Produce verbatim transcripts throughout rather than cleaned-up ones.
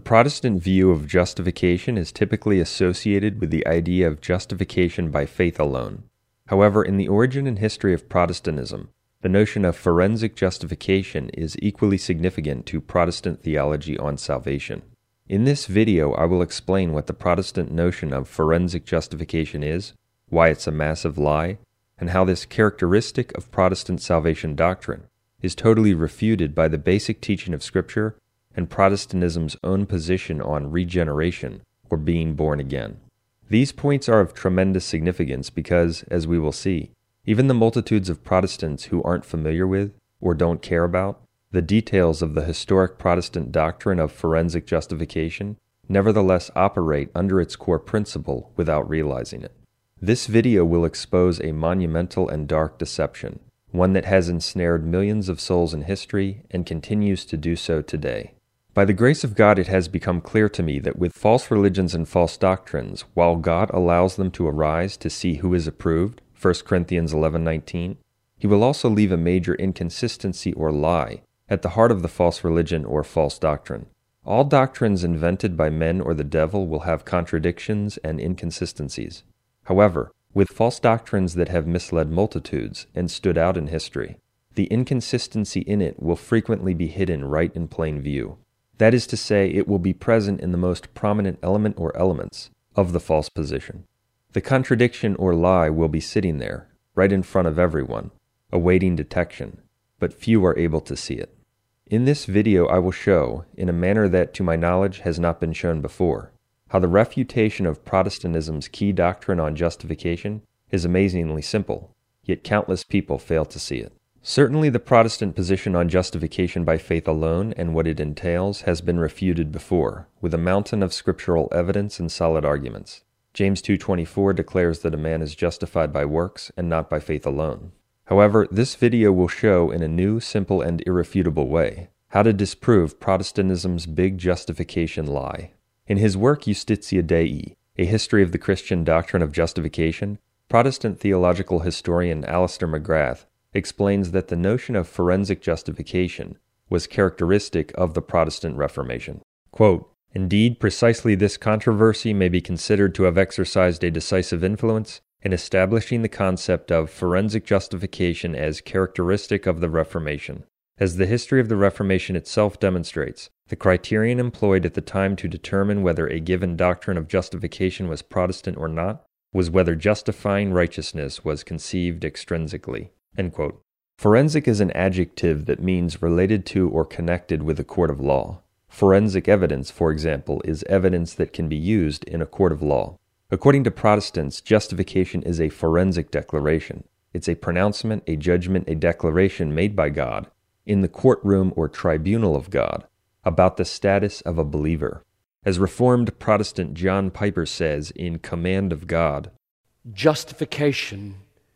Protestant view of justification is typically associated with the idea of justification by faith alone. However, in the origin and history of Protestantism, the notion of forensic justification is equally significant to Protestant theology on salvation. In this video, I will explain what the Protestant notion of forensic justification is, why it's a massive lie, and how this characteristic of Protestant salvation doctrine is totally refuted by the basic teaching of Scripture and Protestantism's own position on regeneration, or being born again. These points are of tremendous significance because, as we will see, even the multitudes of Protestants who aren't familiar with, or don't care about, the details of the historic Protestant doctrine of forensic justification nevertheless operate under its core principle without realizing it. This video will expose a monumental and dark deception, one that has ensnared millions of souls in history and continues to do so today. By the grace of God, it has become clear to me that with false religions and false doctrines, while God allows them to arise to see who is approved, First Corinthians eleven nineteen, He will also leave a major inconsistency or lie at the heart of the false religion or false doctrine. All doctrines invented by men or the devil will have contradictions and inconsistencies. However, with false doctrines that have misled multitudes and stood out in history, the inconsistency in it will frequently be hidden right in plain view. That is to say, it will be present in the most prominent element or elements of the false position. The contradiction or lie will be sitting there, right in front of everyone, awaiting detection, but few are able to see it. In this video, I will show, in a manner that to my knowledge has not been shown before, how the refutation of Protestantism's key doctrine on justification is amazingly simple, yet countless people fail to see it. Certainly the Protestant position on justification by faith alone and what it entails has been refuted before, with a mountain of scriptural evidence and solid arguments. James two twenty-four declares that a man is justified by works and not by faith alone. However, this video will show in a new, simple, and irrefutable way how to disprove Protestantism's big justification lie. In his work Justitia Dei, A History of the Christian Doctrine of Justification, Protestant theological historian Alister McGrath explains that the notion of forensic justification was characteristic of the Protestant Reformation. Quote, "Indeed, precisely this controversy may be considered to have exercised a decisive influence in establishing the concept of forensic justification as characteristic of the Reformation. As the history of the Reformation itself demonstrates, the criterion employed at the time to determine whether a given doctrine of justification was Protestant or not was whether justifying righteousness was conceived extrinsically." End quote. Forensic is an adjective that means related to or connected with a court of law. Forensic evidence, for example, is evidence that can be used in a court of law. According to Protestants, justification is a forensic declaration. It's a pronouncement, a judgment, a declaration made by God in the courtroom or tribunal of God about the status of a believer. As Reformed Protestant John Piper says in Command of God, justification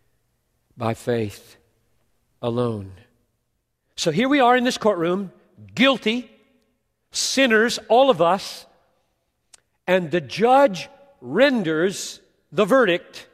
by faith alone. So here we are in this courtroom, guilty, sinners, all of us, and the judge renders the verdict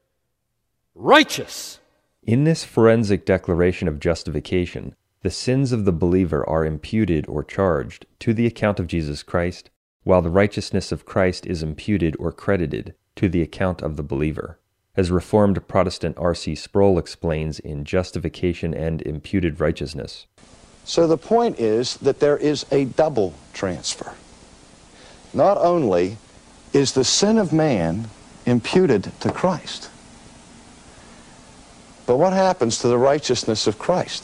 righteous. In this forensic declaration of justification, the sins of the believer are imputed or charged to the account of Jesus Christ, while the righteousness of Christ is imputed or credited to the account of the believer. As Reformed Protestant R C Sproul explains in Justification and Imputed Righteousness. So the point is that there is a double transfer. Not only is the sin of man imputed to Christ, but what happens to the righteousness of Christ?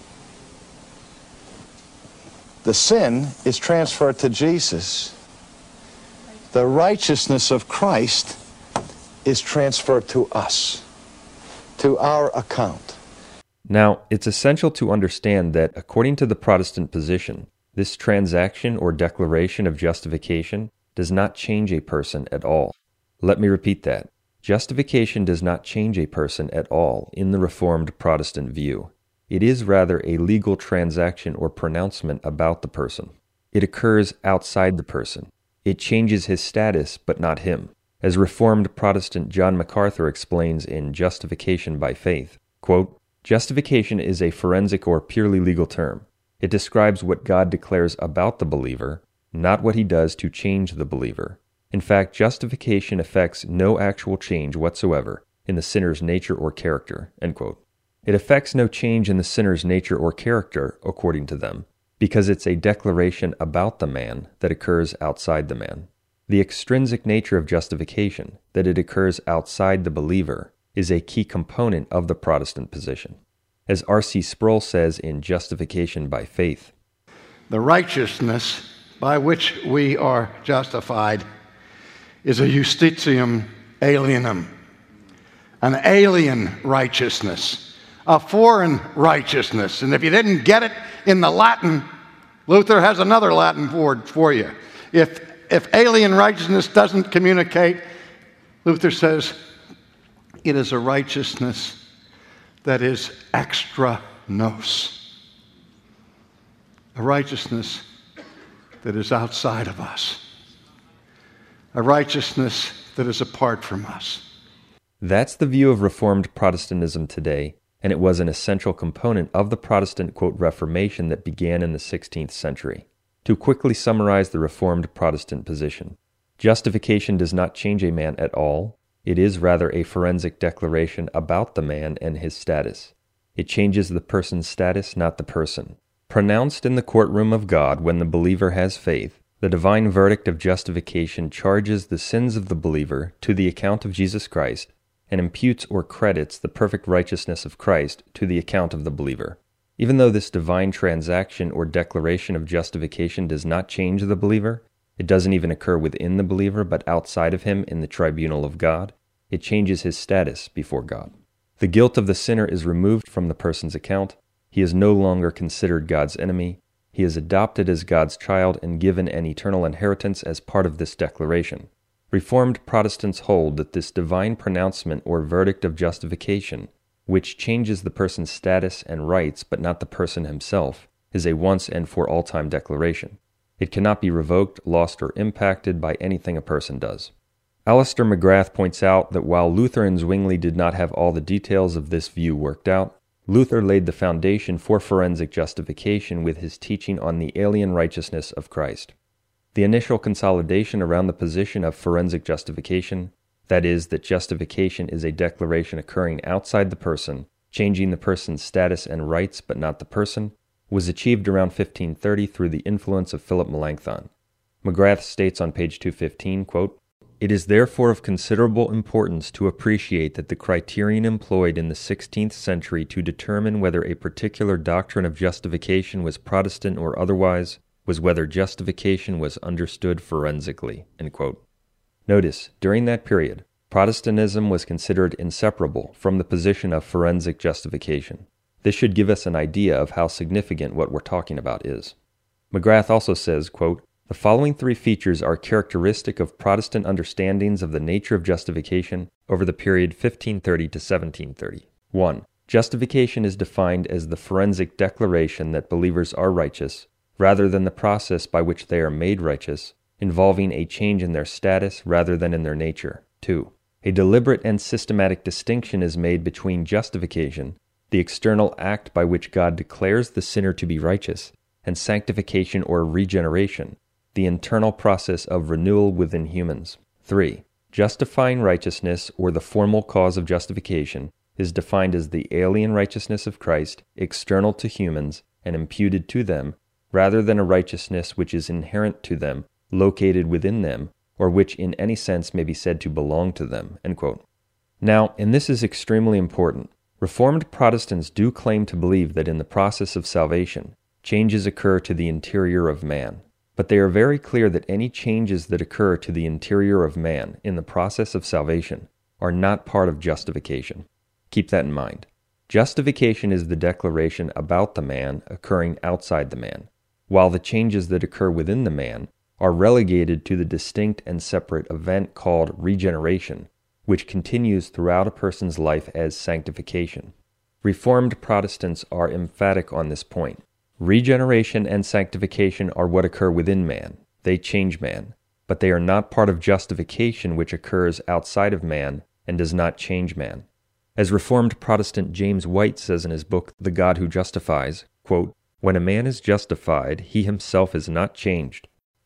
The sin is transferred to Jesus. The righteousness of Christ is transferred to us, to our account. Now, it's essential to understand that, according to the Protestant position, this transaction or declaration of justification does not change a person at all. Let me repeat that. Justification does not change a person at all in the Reformed Protestant view. It is rather a legal transaction or pronouncement about the person. It occurs outside the person. It changes his status, but not him. As Reformed Protestant John MacArthur explains in Justification by Faith, quote, "Justification is a forensic or purely legal term. It describes what God declares about the believer, not what he does to change the believer. In fact, justification effects no actual change whatsoever in the sinner's nature or character." End quote. It effects no change in the sinner's nature or character, according to them, because it's a declaration about the man that occurs outside the man. The extrinsic nature of justification, that it occurs outside the believer, is a key component of the Protestant position. As R C Sproul says in Justification by Faith, "The righteousness by which we are justified is a justitium alienum, an alien righteousness, a foreign righteousness." And if you didn't get it in the Latin, Luther has another Latin word for you. If, if alien righteousness doesn't communicate, Luther says it is a righteousness that is extra nos, a righteousness that is outside of us, a righteousness that is apart from us. That's the view of Reformed Protestantism today, and it was an essential component of the Protestant, quote, Reformation that began in the sixteenth century. To quickly summarize the Reformed Protestant position, justification does not change a man at all. It is rather a forensic declaration about the man and his status. It changes the person's status, not the person. Pronounced in the courtroom of God when the believer has faith, the divine verdict of justification charges the sins of the believer to the account of Jesus Christ and imputes or credits the perfect righteousness of Christ to the account of the believer. Even though this divine transaction or declaration of justification does not change the believer, it doesn't even occur within the believer but outside of him in the tribunal of God, it changes his status before God. The guilt of the sinner is removed from the person's account. He is no longer considered God's enemy. He is adopted as God's child and given an eternal inheritance as part of this declaration. Reformed Protestants hold that this divine pronouncement or verdict of justification, which changes the person's status and rights but not the person himself, is a once and for all time declaration. It cannot be revoked, lost, or impacted by anything a person does. Alister McGrath points out that while Luther and Zwingli did not have all the details of this view worked out, Luther laid the foundation for forensic justification with his teaching on the alien righteousness of Christ. The initial consolidation around the position of forensic justification, that is, that justification is a declaration occurring outside the person, changing the person's status and rights but not the person, was achieved around fifteen thirty through the influence of Philip Melanchthon. McGrath states on page two fifteen, quote, "It is therefore of considerable importance to appreciate that the criterion employed in the sixteenth century to determine whether a particular doctrine of justification was Protestant or otherwise was whether justification was understood forensically." End quote. Notice, during that period, Protestantism was considered inseparable from the position of forensic justification. This should give us an idea of how significant what we're talking about is. McGrath also says, quote, "The following three features are characteristic of Protestant understandings of the nature of justification over the period fifteen thirty to seventeen thirty. One, justification is defined as the forensic declaration that believers are righteous, rather than the process by which they are made righteous, involving a change in their status rather than in their nature. Two, a deliberate and systematic distinction is made between justification, the external act by which God declares the sinner to be righteous, and sanctification or regeneration, the internal process of renewal within humans. Three, justifying righteousness, or the formal cause of justification, is defined as the alien righteousness of Christ, external to humans, and imputed to them, rather than a righteousness which is inherent to them, located within them, or which in any sense may be said to belong to them." End quote. Now, and this is extremely important, Reformed Protestants do claim to believe that in the process of salvation, changes occur to the interior of man. But they are very clear that any changes that occur to the interior of man in the process of salvation are not part of justification. Keep that in mind. Justification is the declaration about the man occurring outside the man, while the changes that occur within the man are relegated to the distinct and separate event called regeneration, which continues throughout a person's life as sanctification. Reformed Protestants are emphatic on this point. Regeneration and sanctification are what occur within man. They change man, but they are not part of justification which occurs outside of man and does not change man. As Reformed Protestant James White says in his book, The God Who Justifies, quote, "When a man is justified, he himself is not changed.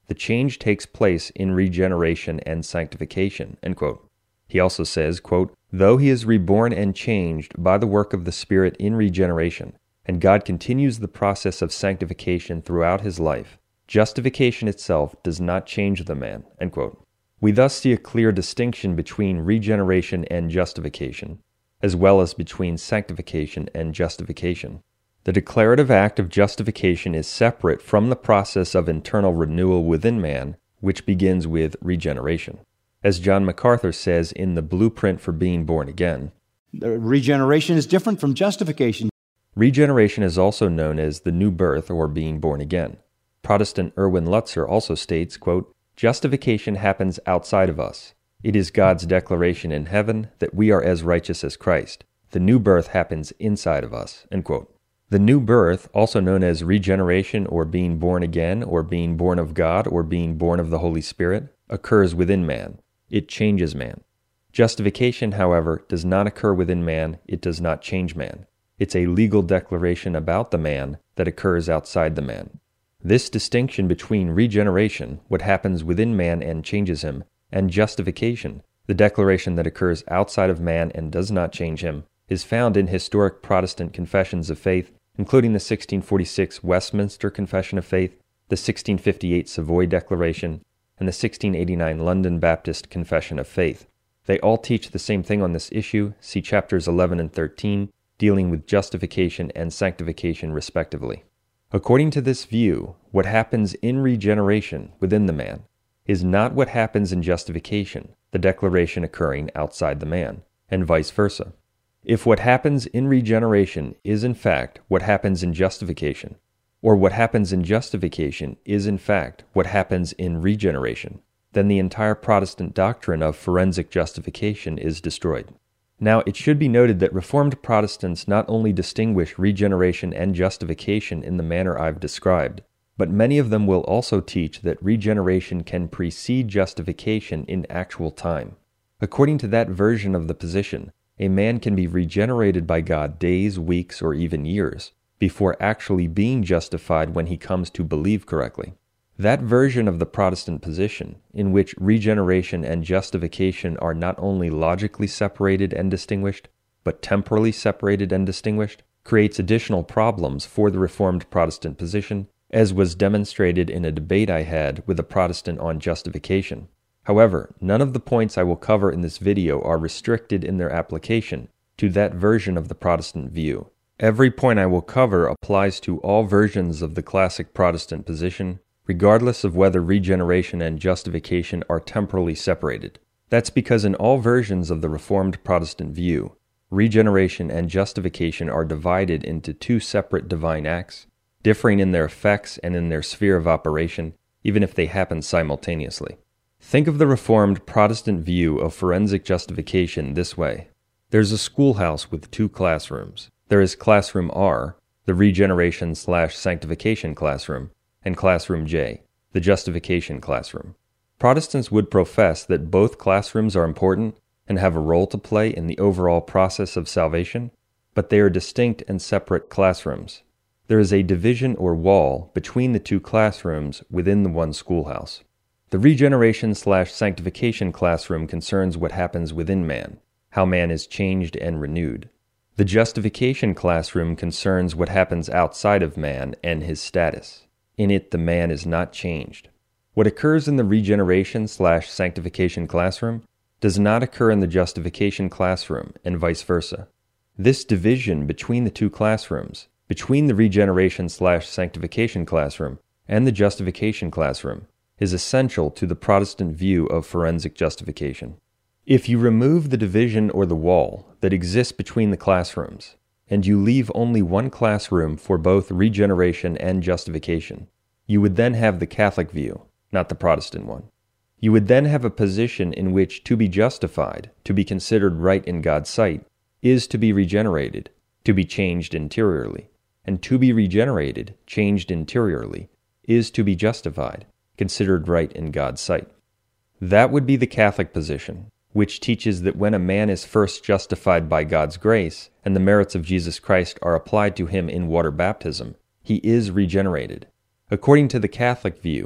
The change takes place in regeneration and sanctification." End quote. He also says, quote, "Though he is reborn and changed by the work of the Spirit in regeneration, and God continues the process of sanctification throughout his life, justification itself does not change the man." End quote. We thus see a clear distinction between regeneration and justification, as well as between sanctification and justification. The declarative act of justification is separate from the process of internal renewal within man, which begins with regeneration. As John MacArthur says in The Blueprint for Being Born Again, regeneration is different from justification. Regeneration is also known as the new birth or being born again. Protestant Erwin Lutzer also states, quote, "Justification happens outside of us. It is God's declaration in heaven that we are as righteous as Christ. The new birth happens inside of us." End quote. The new birth, also known as regeneration or being born again or being born of God or being born of the Holy Spirit, occurs within man. It changes man. Justification, however, does not occur within man. It does not change man. It's a legal declaration about the man that occurs outside the man. This distinction between regeneration, what happens within man and changes him, and justification, the declaration that occurs outside of man and does not change him, is found in historic Protestant confessions of faith, including the sixteen forty-six Westminster Confession of Faith, the sixteen fifty-eight Savoy Declaration, and the sixteen eighty-nine London Baptist Confession of Faith. They all teach the same thing on this issue. See chapters eleven and thirteen, dealing with justification and sanctification respectively. According to this view, what happens in regeneration within the man is not what happens in justification, the declaration occurring outside the man, and vice versa. If what happens in regeneration is in fact what happens in justification, or what happens in justification is in fact what happens in regeneration, then the entire Protestant doctrine of forensic justification is destroyed. Now, it should be noted that Reformed Protestants not only distinguish regeneration and justification in the manner I've described, but many of them will also teach that regeneration can precede justification in actual time. According to that version of the position, a man can be regenerated by God days, weeks, or even years before actually being justified when he comes to believe correctly. That version of the Protestant position, in which regeneration and justification are not only logically separated and distinguished, but temporally separated and distinguished, creates additional problems for the Reformed Protestant position, as was demonstrated in a debate I had with a Protestant on justification. However, none of the points I will cover in this video are restricted in their application to that version of the Protestant view. Every point I will cover applies to all versions of the classic Protestant position, regardless of whether regeneration and justification are temporally separated. That's because in all versions of the Reformed Protestant view, regeneration and justification are divided into two separate divine acts, differing in their effects and in their sphere of operation, even if they happen simultaneously. Think of the Reformed Protestant view of forensic justification this way. There's a schoolhouse with two classrooms. There is Classroom R, the regeneration slash sanctification classroom, and Classroom J, the justification classroom. Protestants would profess that both classrooms are important and have a role to play in the overall process of salvation, but they are distinct and separate classrooms. There is a division or wall between the two classrooms within the one schoolhouse. The regeneration slash sanctification classroom concerns what happens within man, how man is changed and renewed. The justification classroom concerns what happens outside of man and his status. In it, the man is not changed. What occurs in the regeneration slash sanctification classroom does not occur in the justification classroom, and vice versa. This division between the two classrooms, between the regeneration slash sanctification classroom and the justification classroom, is essential to the Protestant view of forensic justification. If you remove the division or the wall that exists between the classrooms, and you leave only one classroom for both regeneration and justification, you would then have the Catholic view, not the Protestant one. You would then have a position in which to be justified, to be considered right in God's sight, is to be regenerated, to be changed interiorly, and to be regenerated, changed interiorly, is to be justified, considered right in God's sight. That would be the Catholic position, which teaches that when a man is first justified by God's grace and the merits of Jesus Christ are applied to him in water baptism, he is regenerated. According to the Catholic view,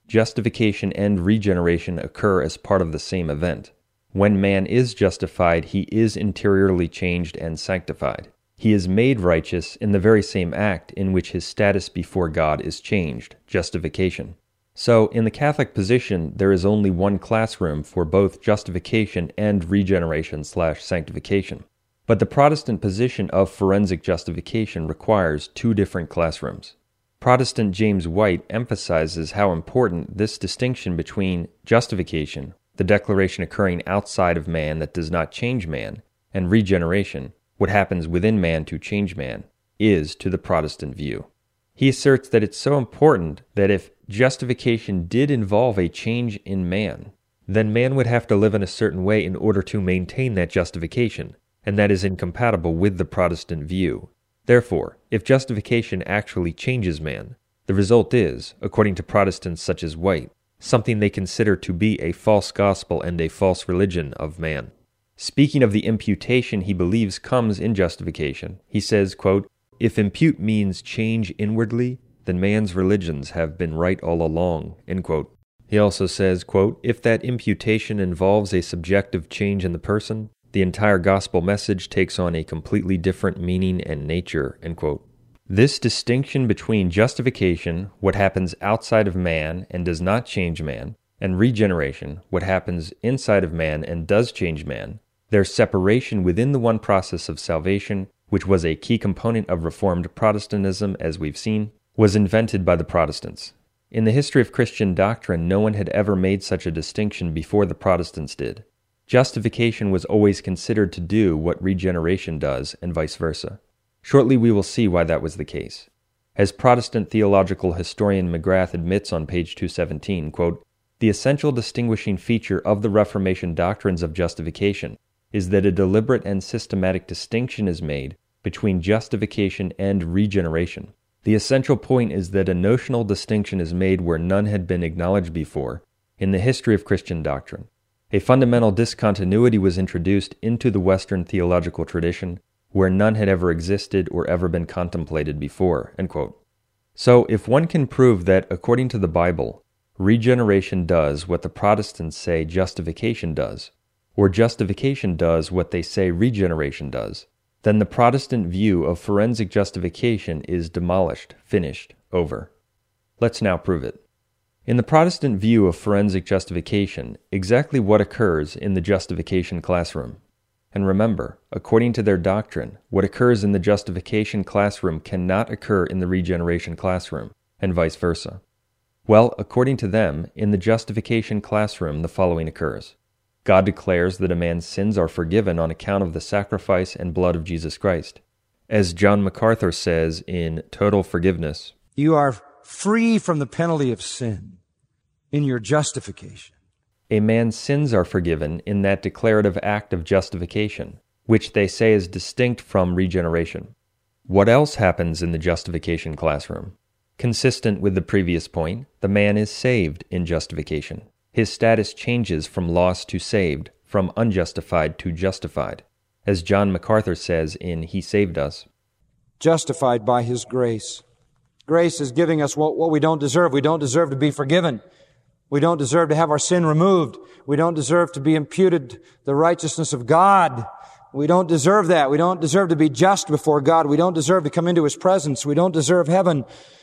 justification and regeneration occur as part of the same event. When man is justified, he is interiorly changed and sanctified. He is made righteous in the very same act in which his status before God is changed, justification. So, in the Catholic position, there is only one classroom for both justification and regeneration slash sanctification. But the Protestant position of forensic justification requires two different classrooms. Protestant James White emphasizes how important this distinction between justification, the declaration occurring outside of man that does not change man, and regeneration, what happens within man to change man, is to the Protestant view. He asserts that it's so important that if justification did involve a change in man, then man would have to live in a certain way in order to maintain that justification, and that is incompatible with the Protestant view. Therefore, if justification actually changes man, the result is, according to Protestants such as White, something they consider to be a false gospel and a false religion of man. Speaking of the imputation he believes comes in justification, he says, quote, "If impute means change inwardly, then man's religions have been right all along," end quote. He also says, quote, "If that imputation involves a subjective change in the person, the entire gospel message takes on a completely different meaning and nature," end quote. This distinction between justification, what happens outside of man and does not change man, and regeneration, what happens inside of man and does change man, their separation within the one process of salvation, which was a key component of Reformed Protestantism, as we've seen, was invented by the Protestants. In the history of Christian doctrine, no one had ever made such a distinction before the Protestants did. Justification was always considered to do what regeneration does, and vice versa. Shortly we will see why that was the case. As Protestant theological historian McGrath admits on page two seventeen, quote, "The essential distinguishing feature of the Reformation doctrines of justification is that a deliberate and systematic distinction is made between justification and regeneration. The essential point is that a notional distinction is made where none had been acknowledged before in the history of Christian doctrine. A fundamental discontinuity was introduced into the Western theological tradition where none had ever existed or ever been contemplated before," end quote. So, if one can prove that, according to the Bible, regeneration does what the Protestants say justification does, or justification does what they say regeneration does, then the Protestant view of forensic justification is demolished, finished, over. Let's now prove it. In the Protestant view of forensic justification, exactly what occurs in the justification classroom? And remember, according to their doctrine, what occurs in the justification classroom cannot occur in the regeneration classroom, and vice versa. Well, according to them, in the justification classroom the following occurs. God declares that a man's sins are forgiven on account of the sacrifice and blood of Jesus Christ. As John MacArthur says in Total Forgiveness, "You are free from the penalty of sin in your justification." A man's sins are forgiven in that declarative act of justification, which they say is distinct from regeneration. What else happens in the justification classroom? Consistent with the previous point, the man is saved in justification. His status changes from lost to saved, from unjustified to justified. As John MacArthur says in He Saved Us, "Justified by His grace." Grace is giving us what, what we don't deserve. We don't deserve to be forgiven. We don't deserve to have our sin removed. We don't deserve to be imputed the righteousness of God. We don't deserve that. We don't deserve to be just before God. We don't deserve to come into His presence. We don't deserve heaven.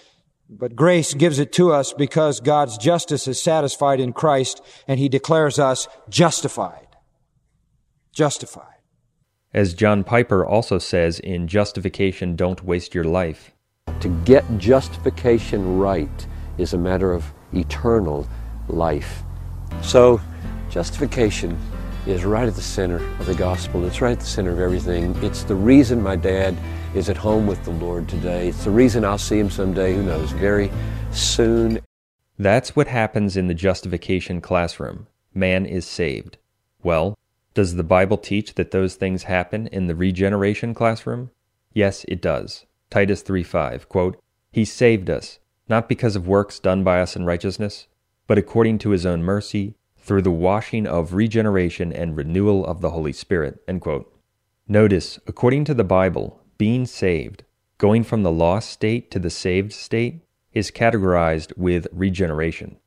But grace gives it to us because God's justice is satisfied in Christ, and He declares us justified. Justified. As John Piper also says in Justification Don't Waste Your Life, "To get justification right is a matter of eternal life." So, justification is right at the center of the gospel. It's right at the center of everything. It's the reason my dad is at home with the Lord today. It's the reason I'll see him someday, who knows, very soon. That's what happens in the justification classroom. Man is saved. Well, does the Bible teach that those things happen in the regeneration classroom? Yes, it does. Titus three five, quote, "He saved us, not because of works done by us in righteousness, but according to His own mercy, through the washing of regeneration and renewal of the Holy Spirit," end quote. Notice, according to the Bible, being saved, going from the lost state to the saved state, is categorized with regeneration.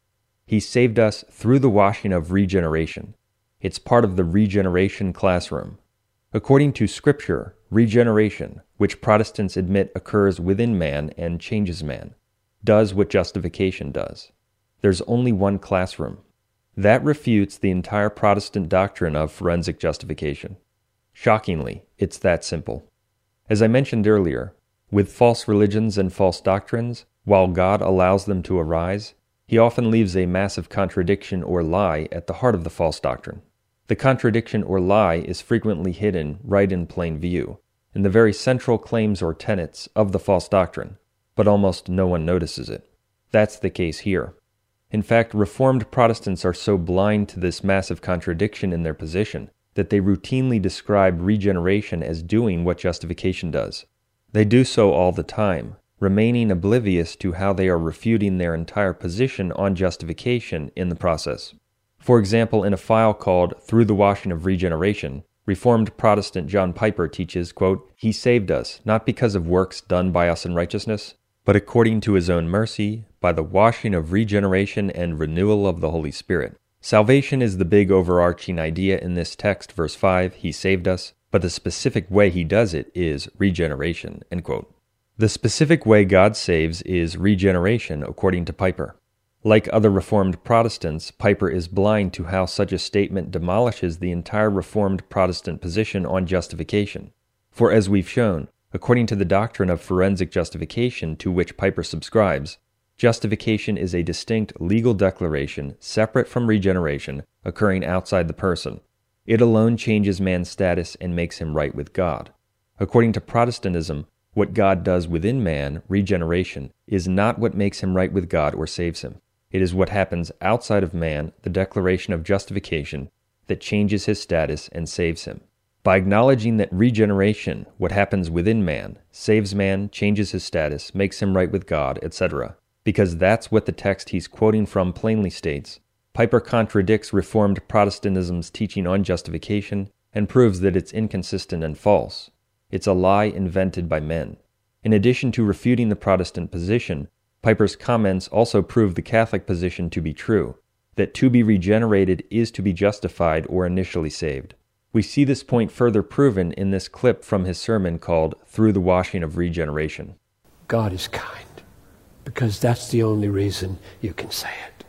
He saved us through the washing of regeneration. It's part of the regeneration classroom. According to Scripture, regeneration, which Protestants admit occurs within man and changes man, does what justification does. There's only one classroom. That refutes the entire Protestant doctrine of forensic justification. Shockingly, it's that simple. As I mentioned earlier, with false religions and false doctrines, while God allows them to arise, He often leaves a massive contradiction or lie at the heart of the false doctrine. The contradiction or lie is frequently hidden right in plain view, in the very central claims or tenets of the false doctrine, but almost no one notices it. That's the case here. In fact, Reformed Protestants are so blind to this massive contradiction in their position that they routinely describe regeneration as doing what justification does. They do so all the time, remaining oblivious to how they are refuting their entire position on justification in the process. For example, in a file called Through the Washing of Regeneration, Reformed Protestant John Piper teaches, quote, "He saved us, not because of works done by us in righteousness, but according to His own mercy, by the washing of regeneration and renewal of the Holy Spirit." Salvation is the big overarching idea in this text, verse five, He saved us, but the specific way He does it is regeneration, end quote. The specific way God saves is regeneration, according to Piper. Like other Reformed Protestants, Piper is blind to how such a statement demolishes the entire Reformed Protestant position on justification. For as we've shown, according to the doctrine of forensic justification to which Piper subscribes, justification is a distinct legal declaration separate from regeneration occurring outside the person. It alone changes man's status and makes him right with God. According to Protestantism, what God does within man, regeneration, is not what makes him right with God or saves him. It is what happens outside of man, the declaration of justification, that changes his status and saves him. By acknowledging that regeneration, what happens within man, saves man, changes his status, makes him right with God, et cetera, because that's what the text he's quoting from plainly states, Piper contradicts Reformed Protestantism's teaching on justification and proves that it's inconsistent and false. It's a lie invented by men. In addition to refuting the Protestant position, Piper's comments also prove the Catholic position to be true, that to be regenerated is to be justified or initially saved. We see this point further proven in this clip from his sermon called Through the Washing of Regeneration. God is kind, because that's the only reason you can say it.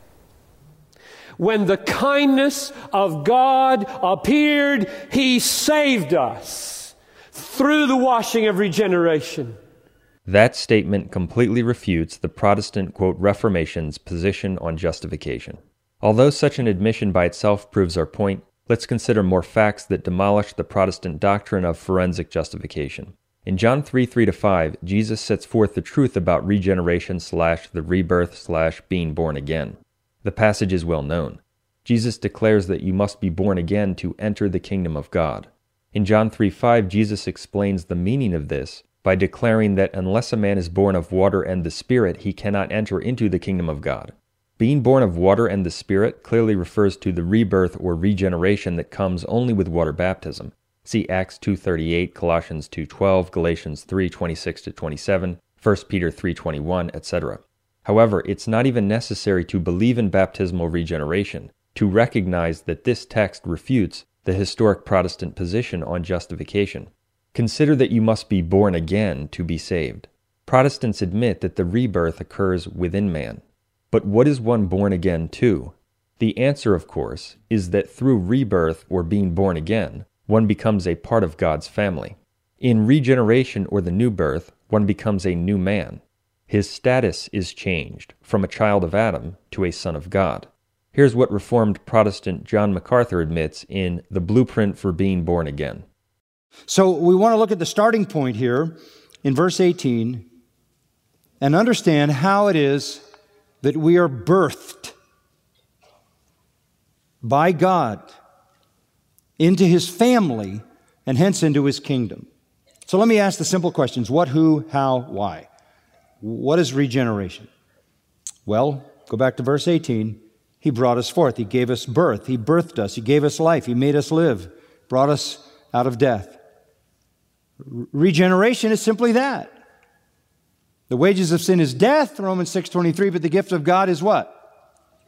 When the kindness of God appeared, He saved us through the washing of regeneration. That statement completely refutes the Protestant, quote, Reformation's position on justification. Although such an admission by itself proves our point, let's consider more facts that demolish the Protestant doctrine of forensic justification. In John three, three to five, Jesus sets forth the truth about regeneration slash the rebirth slash being born again. The passage is well known. Jesus declares that you must be born again to enter the kingdom of God. In John three, five, Jesus explains the meaning of this by declaring that unless a man is born of water and the Spirit, he cannot enter into the kingdom of God. Being born of water and the Spirit clearly refers to the rebirth or regeneration that comes only with water baptism. See Acts two thirty-eight, Colossians two twelve, Galatians three twenty-six to twenty-seven, First Peter three twenty-one, et cetera. However, it's not even necessary to believe in baptismal regeneration to recognize that this text refutes the historic Protestant position on justification. Consider that you must be born again to be saved. Protestants admit that the rebirth occurs within man. But what is one born again to? The answer, of course, is that through rebirth or being born again, one becomes a part of God's family. In regeneration or the new birth, one becomes a new man. His status is changed from a child of Adam to a son of God. Here's what Reformed Protestant John MacArthur admits in The Blueprint for Being Born Again. So we want to look at the starting point here in verse eighteen and understand how it is that we are birthed by God into His family and hence into His kingdom. So let me ask the simple questions. What, who, how, why? What is regeneration? Well, go back to verse eighteen. He brought us forth. He gave us birth. He birthed us. He gave us life. He made us live, brought us out of death. Regeneration is simply that. The wages of sin is death, Romans six twenty-three, but the gift of God is what?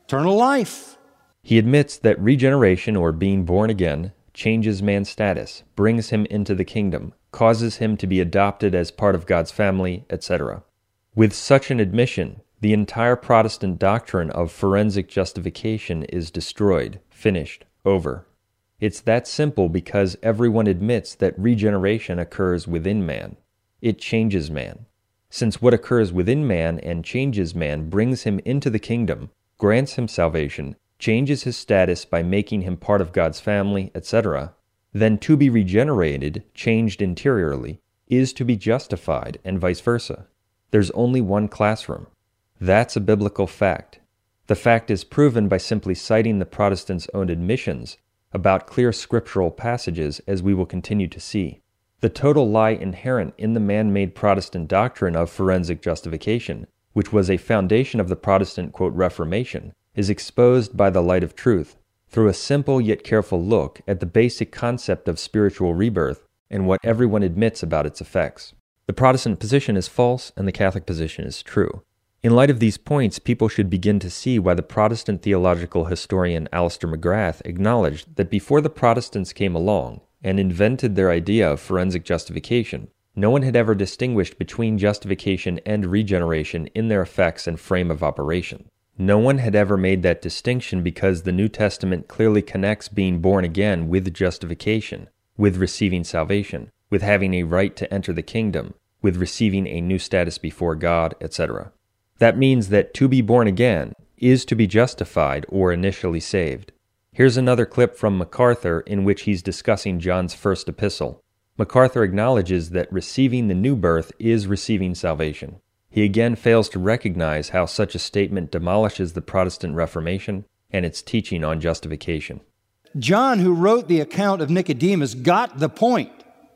Eternal life. He admits that regeneration, or being born again, changes man's status, brings him into the kingdom, causes him to be adopted as part of God's family, et cetera. With such an admission, the entire Protestant doctrine of forensic justification is destroyed, finished, over. It's that simple because everyone admits that regeneration occurs within man. It changes man. Since what occurs within man and changes man brings him into the kingdom, grants him salvation, changes his status by making him part of God's family, et cetera, then to be regenerated, changed interiorly, is to be justified, and vice versa. There's only one classroom. That's a biblical fact. The fact is proven by simply citing the Protestants' own admissions about clear scriptural passages, as we will continue to see. The total lie inherent in the man-made Protestant doctrine of forensic justification, which was a foundation of the Protestant, quote, Reformation, is exposed by the light of truth through a simple yet careful look at the basic concept of spiritual rebirth and what everyone admits about its effects. The Protestant position is false and the Catholic position is true. In light of these points, people should begin to see why the Protestant theological historian Alister McGrath acknowledged that before the Protestants came along and invented their idea of forensic justification, no one had ever distinguished between justification and regeneration in their effects and frame of operation. No one had ever made that distinction because the New Testament clearly connects being born again with justification, with receiving salvation, with having a right to enter the kingdom, with receiving a new status before God, et cetera. That means that to be born again is to be justified or initially saved. Here's another clip from MacArthur in which he's discussing John's first epistle. MacArthur acknowledges that receiving the new birth is receiving salvation. He again fails to recognize how such a statement demolishes the Protestant Reformation and its teaching on justification. John, who wrote the account of Nicodemus, got the point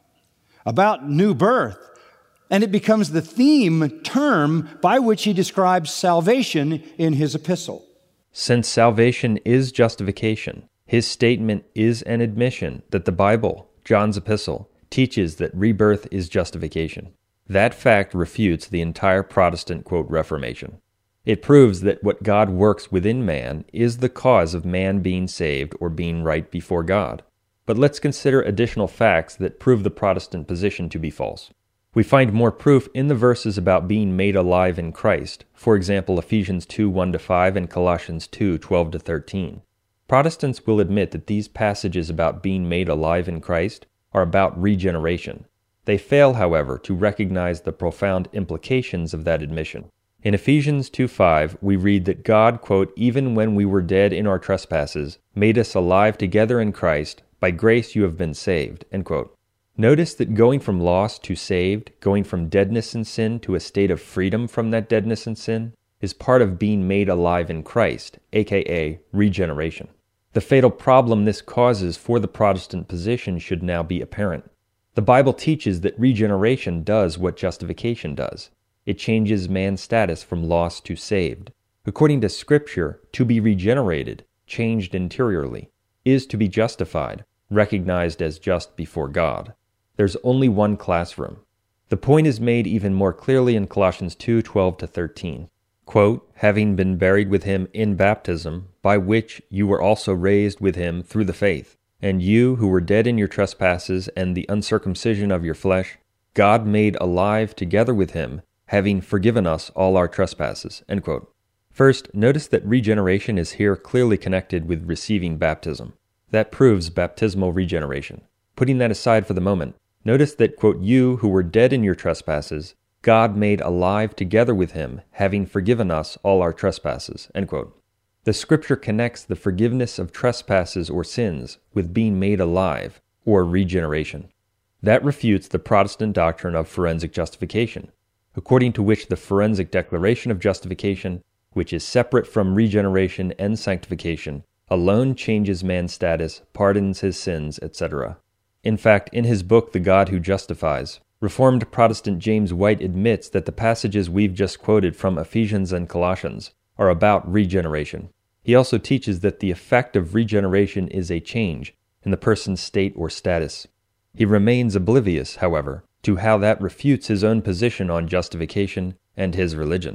about new birth, and it becomes the theme term by which he describes salvation in his epistle. Since salvation is justification, his statement is an admission that the Bible, John's epistle, teaches that rebirth is justification. That fact refutes the entire Protestant, quote, Reformation. It proves that what God works within man is the cause of man being saved or being right before God. But let's consider additional facts that prove the Protestant position to be false. We find more proof in the verses about being made alive in Christ, for example, Ephesians two, one to five and Colossians two, twelve to thirteen. Protestants will admit that these passages about being made alive in Christ are about regeneration. They fail, however, to recognize the profound implications of that admission. In Ephesians two five, we read that God, quote, even when we were dead in our trespasses, made us alive together in Christ. By grace you have been saved, end quote. Notice that going from lost to saved, going from deadness in sin to a state of freedom from that deadness in sin, is part of being made alive in Christ, aka regeneration. The fatal problem this causes for the Protestant position should now be apparent. The Bible teaches that regeneration does what justification does. It changes man's status from lost to saved. According to Scripture, to be regenerated, changed interiorly, is to be justified, recognized as just before God. There's only one classroom. The point is made even more clearly in Colossians two, twelve to thirteen. Quote, having been buried with him in baptism, by which you were also raised with him through the faith, and you who were dead in your trespasses and the uncircumcision of your flesh, God made alive together with him, having forgiven us all our trespasses. End quote. First, notice that regeneration is here clearly connected with receiving baptism. That proves baptismal regeneration. Putting that aside for the moment, notice that, quote, you who were dead in your trespasses, God made alive together with him, having forgiven us all our trespasses, end quote. The Scripture connects the forgiveness of trespasses or sins with being made alive, or regeneration. That refutes the Protestant doctrine of forensic justification, according to which the forensic declaration of justification, which is separate from regeneration and sanctification, alone changes man's status, pardons his sins, et cetera. In fact, in his book, The God Who Justifies, Reformed Protestant James White admits that the passages we've just quoted from Ephesians and Colossians are about regeneration. He also teaches that the effect of regeneration is a change in the person's state or status. He remains oblivious, however, to how that refutes his own position on justification and his religion.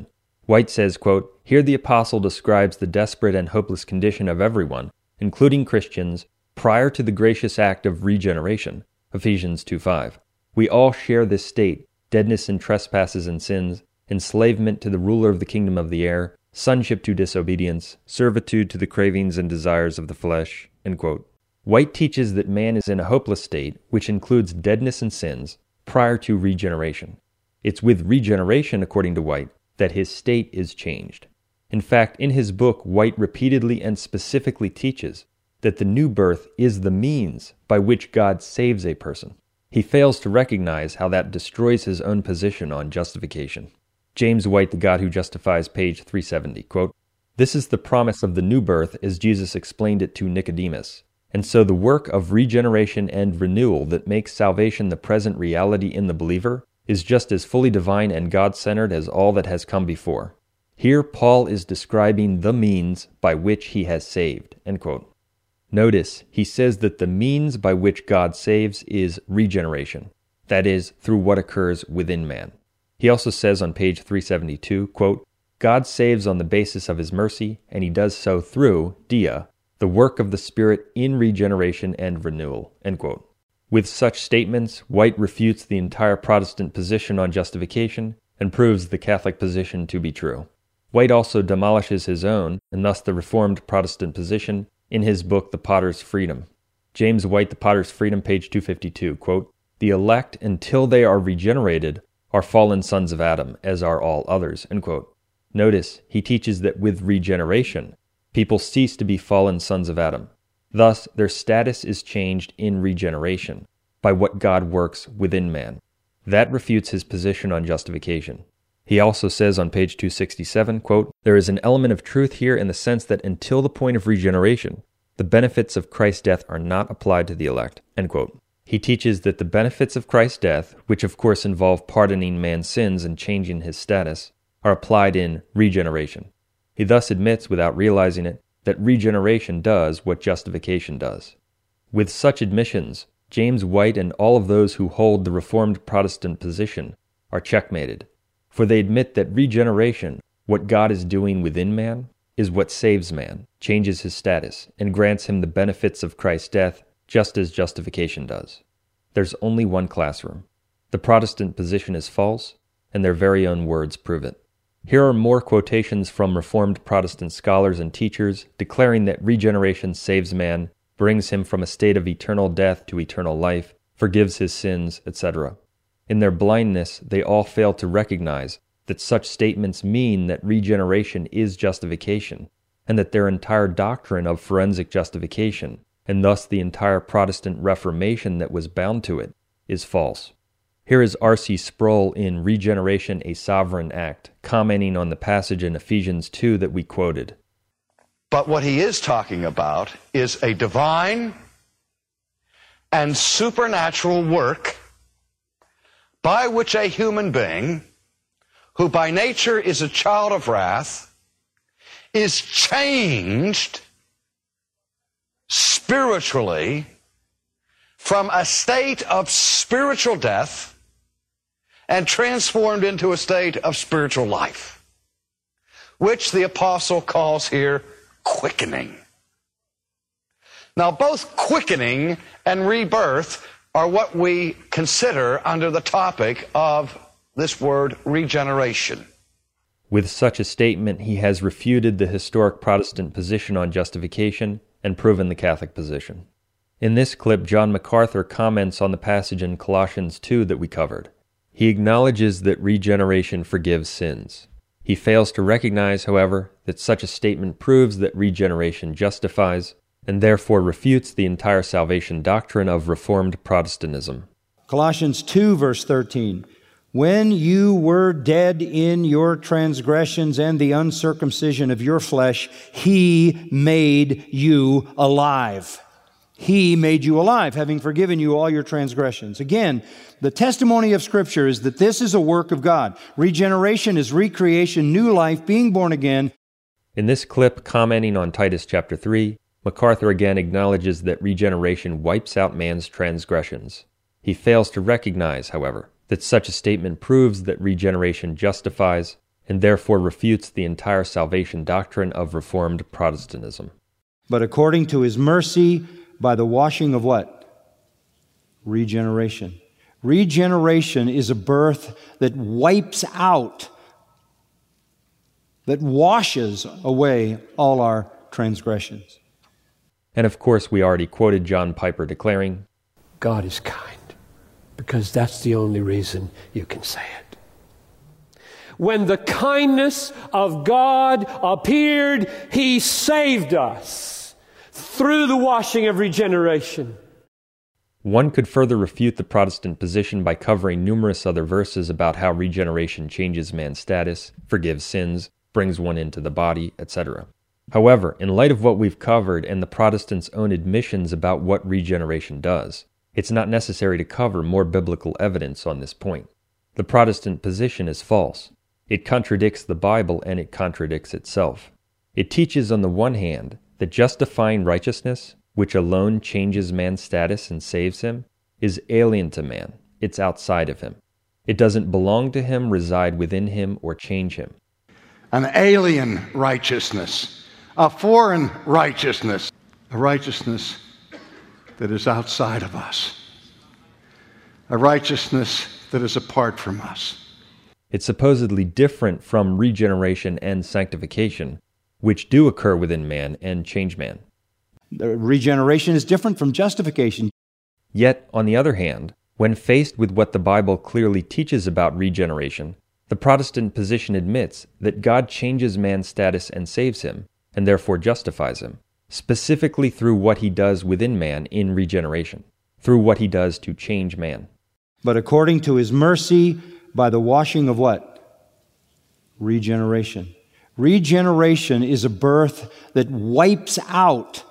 White says, quote, "Here the apostle describes the desperate and hopeless condition of everyone, including Christians, prior to the gracious act of regeneration." Ephesians two five. "We all share this state, deadness in trespasses and sins, enslavement to the ruler of the kingdom of the air, sonship to disobedience, servitude to the cravings and desires of the flesh." End quote. White teaches that man is in a hopeless state, which includes deadness and sins, prior to regeneration. It's with regeneration, according to White, that his state is changed. In fact, in his book, White repeatedly and specifically teaches that the new birth is the means by which God saves a person. He fails to recognize how that destroys his own position on justification. James White, The God Who Justifies, page three seventy, quote, "This is the promise of the new birth as Jesus explained it to Nicodemus. And so the work of regeneration and renewal that makes salvation the present reality in the believer is just as fully divine and God-centered as all that has come before. Here Paul is describing the means by which he has saved." End quote. Notice, he says that the means by which God saves is regeneration, that is, through what occurs within man. He also says on page three seventy-two, quote, "God saves on the basis of his mercy, and he does so through, dia, the work of the Spirit in regeneration and renewal." End quote. With such statements, White refutes the entire Protestant position on justification and proves the Catholic position to be true. White also demolishes his own, and thus the Reformed Protestant position, in his book The Potter's Freedom. James White, The Potter's Freedom, page two fifty-two, quote, "The elect, until they are regenerated, are fallen sons of Adam, as are all others." End quote. Notice, he teaches that with regeneration, people cease to be fallen sons of Adam. Thus, their status is changed in regeneration, by what God works within man. That refutes his position on justification. He also says on page two sixty-seven, quote, "There is an element of truth here in the sense that until the point of regeneration, the benefits of Christ's death are not applied to the elect." End quote. He teaches that the benefits of Christ's death, which of course involve pardoning man's sins and changing his status, are applied in regeneration. He thus admits, without realizing it, that regeneration does what justification does. With such admissions, James White and all of those who hold the Reformed Protestant position are checkmated, for they admit that regeneration, what God is doing within man, is what saves man, changes his status, and grants him the benefits of Christ's death, just as justification does. There's only one classroom. The Protestant position is false, and their very own words prove it. Here are more quotations from Reformed Protestant scholars and teachers declaring that regeneration saves man, brings him from a state of eternal death to eternal life, forgives his sins, et cetera. In their blindness, they all fail to recognize that such statements mean that regeneration is justification, and that their entire doctrine of forensic justification, and thus the entire Protestant Reformation that was bound to it, is false. Here is R C Sproul in Regeneration, a Sovereign Act, commenting on the passage in Ephesians two that we quoted. But what he is talking about is a divine and supernatural work by which a human being, who by nature is a child of wrath, is changed spiritually from a state of spiritual death and transformed into a state of spiritual life, which the apostle calls here quickening. Now, both quickening and rebirth are what we consider under the topic of this word regeneration. With such a statement, he has refuted the historic Protestant position on justification and proven the Catholic position. In this clip, John MacArthur comments on the passage in Colossians two that we covered. He acknowledges that regeneration forgives sins. He fails to recognize, however, that such a statement proves that regeneration justifies, and therefore refutes the entire salvation doctrine of Reformed Protestantism. Colossians two, verse thirteen. When you were dead in your transgressions and the uncircumcision of your flesh, He made you alive. He made you alive, having forgiven you all your transgressions. Again, the testimony of Scripture is that this is a work of God. Regeneration is recreation, new life, being born again. In this clip, commenting on Titus chapter three, MacArthur again acknowledges that regeneration wipes out man's transgressions. He fails to recognize, however, that such a statement proves that regeneration justifies, and therefore refutes the entire salvation doctrine of Reformed Protestantism. But according to his mercy, by the washing of what? Regeneration. Regeneration is a birth that wipes out, that washes away all our transgressions. And of course, we already quoted John Piper declaring, God is kind, because that's the only reason you can say it. When the kindness of God appeared, He saved us through the washing of regeneration. One could further refute the Protestant position by covering numerous other verses about how regeneration changes man's status, forgives sins, brings one into the body, et cetera. However, in light of what we've covered and the Protestants' own admissions about what regeneration does, it's not necessary to cover more biblical evidence on this point. The Protestant position is false. It contradicts the Bible and it contradicts itself. It teaches on the one hand that justifying righteousness, which alone changes man's status and saves him, is alien to man. It's outside of him. It doesn't belong to him, reside within him, or change him. An alien righteousness, a foreign righteousness, a righteousness that is outside of us, a righteousness that is apart from us. It's supposedly different from regeneration and sanctification, which do occur within man and change man. The regeneration is different from justification. Yet, on the other hand, when faced with what the Bible clearly teaches about regeneration, the Protestant position admits that God changes man's status and saves him, and therefore justifies him, specifically through what He does within man in regeneration, through what He does to change man. But according to His mercy, by the washing of what? Regeneration. Regeneration is a birth that wipes out,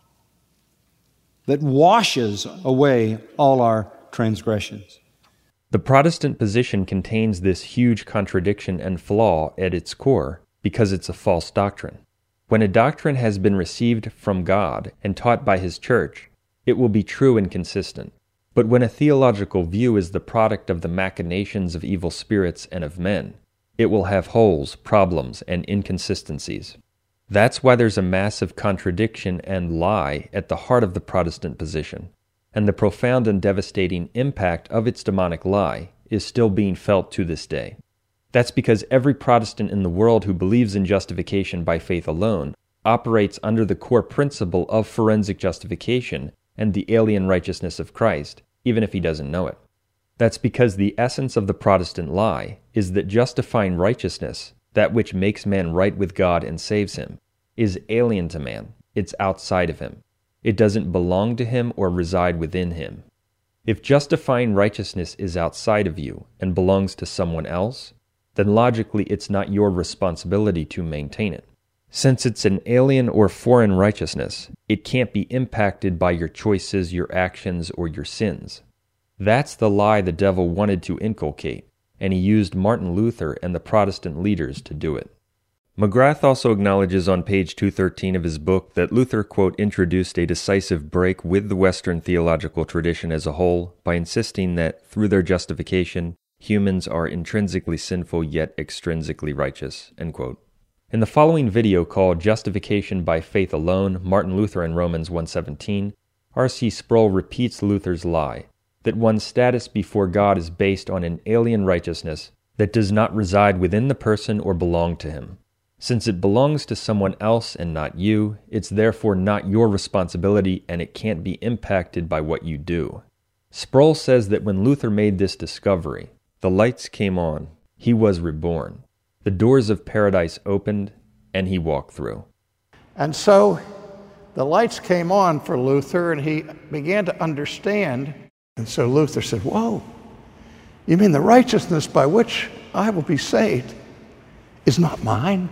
that washes away all our transgressions. The Protestant position contains this huge contradiction and flaw at its core because it's a false doctrine. When a doctrine has been received from God and taught by His church, it will be true and consistent. But when a theological view is the product of the machinations of evil spirits and of men, it will have holes, problems, and inconsistencies. That's why there's a massive contradiction and lie at the heart of the Protestant position, and the profound and devastating impact of its demonic lie is still being felt to this day. That's because every Protestant in the world who believes in justification by faith alone operates under the core principle of forensic justification and the alien righteousness of Christ, even if he doesn't know it. That's because the essence of the Protestant lie is that justifying righteousness, that which makes man right with God and saves him, is alien to man. It's outside of him. It doesn't belong to him or reside within him. If justifying righteousness is outside of you and belongs to someone else, then logically it's not your responsibility to maintain it. Since it's an alien or foreign righteousness, it can't be impacted by your choices, your actions, or your sins. That's the lie the devil wanted to inculcate, and he used Martin Luther and the Protestant leaders to do it. McGrath also acknowledges on page two thirteen of his book that Luther, quote, introduced a decisive break with the Western theological tradition as a whole by insisting that, through their justification, humans are intrinsically sinful yet extrinsically righteous, end quote. In the following video called Justification by Faith Alone, Martin Luther and Romans one seventeen, R C Sproul repeats Luther's lie, that one's status before God is based on an alien righteousness that does not reside within the person or belong to him. Since it belongs to someone else and not you, it's therefore not your responsibility and it can't be impacted by what you do. Sproul says that when Luther made this discovery, the lights came on, he was reborn. The doors of paradise opened, and he walked through. And so the lights came on for Luther, and he began to understand. And so Luther said, whoa, you mean the righteousness by which I will be saved is not mine?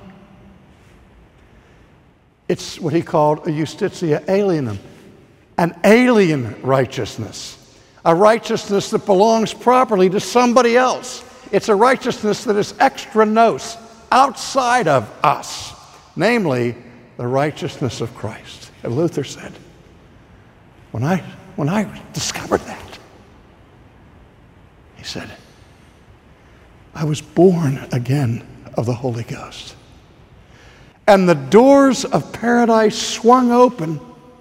It's what he called a justitia alienum, an alien righteousness, a righteousness that belongs properly to somebody else. It's a righteousness that is extra nos, outside of us, namely the righteousness of Christ. And Luther said, when I, when I discovered that, he said, I was born again of the Holy Ghost. And the doors of paradise swung open,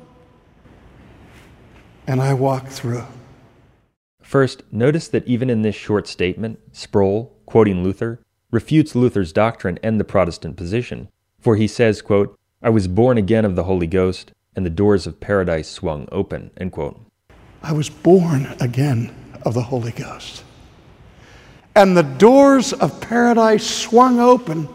and I walked through. First, notice that even in this short statement, Sproul, quoting Luther, refutes Luther's doctrine and the Protestant position, for he says, quote, "I was born again of the Holy Ghost, and the doors of paradise swung open," end quote. I was born again of the Holy Ghost. And the doors of paradise swung open.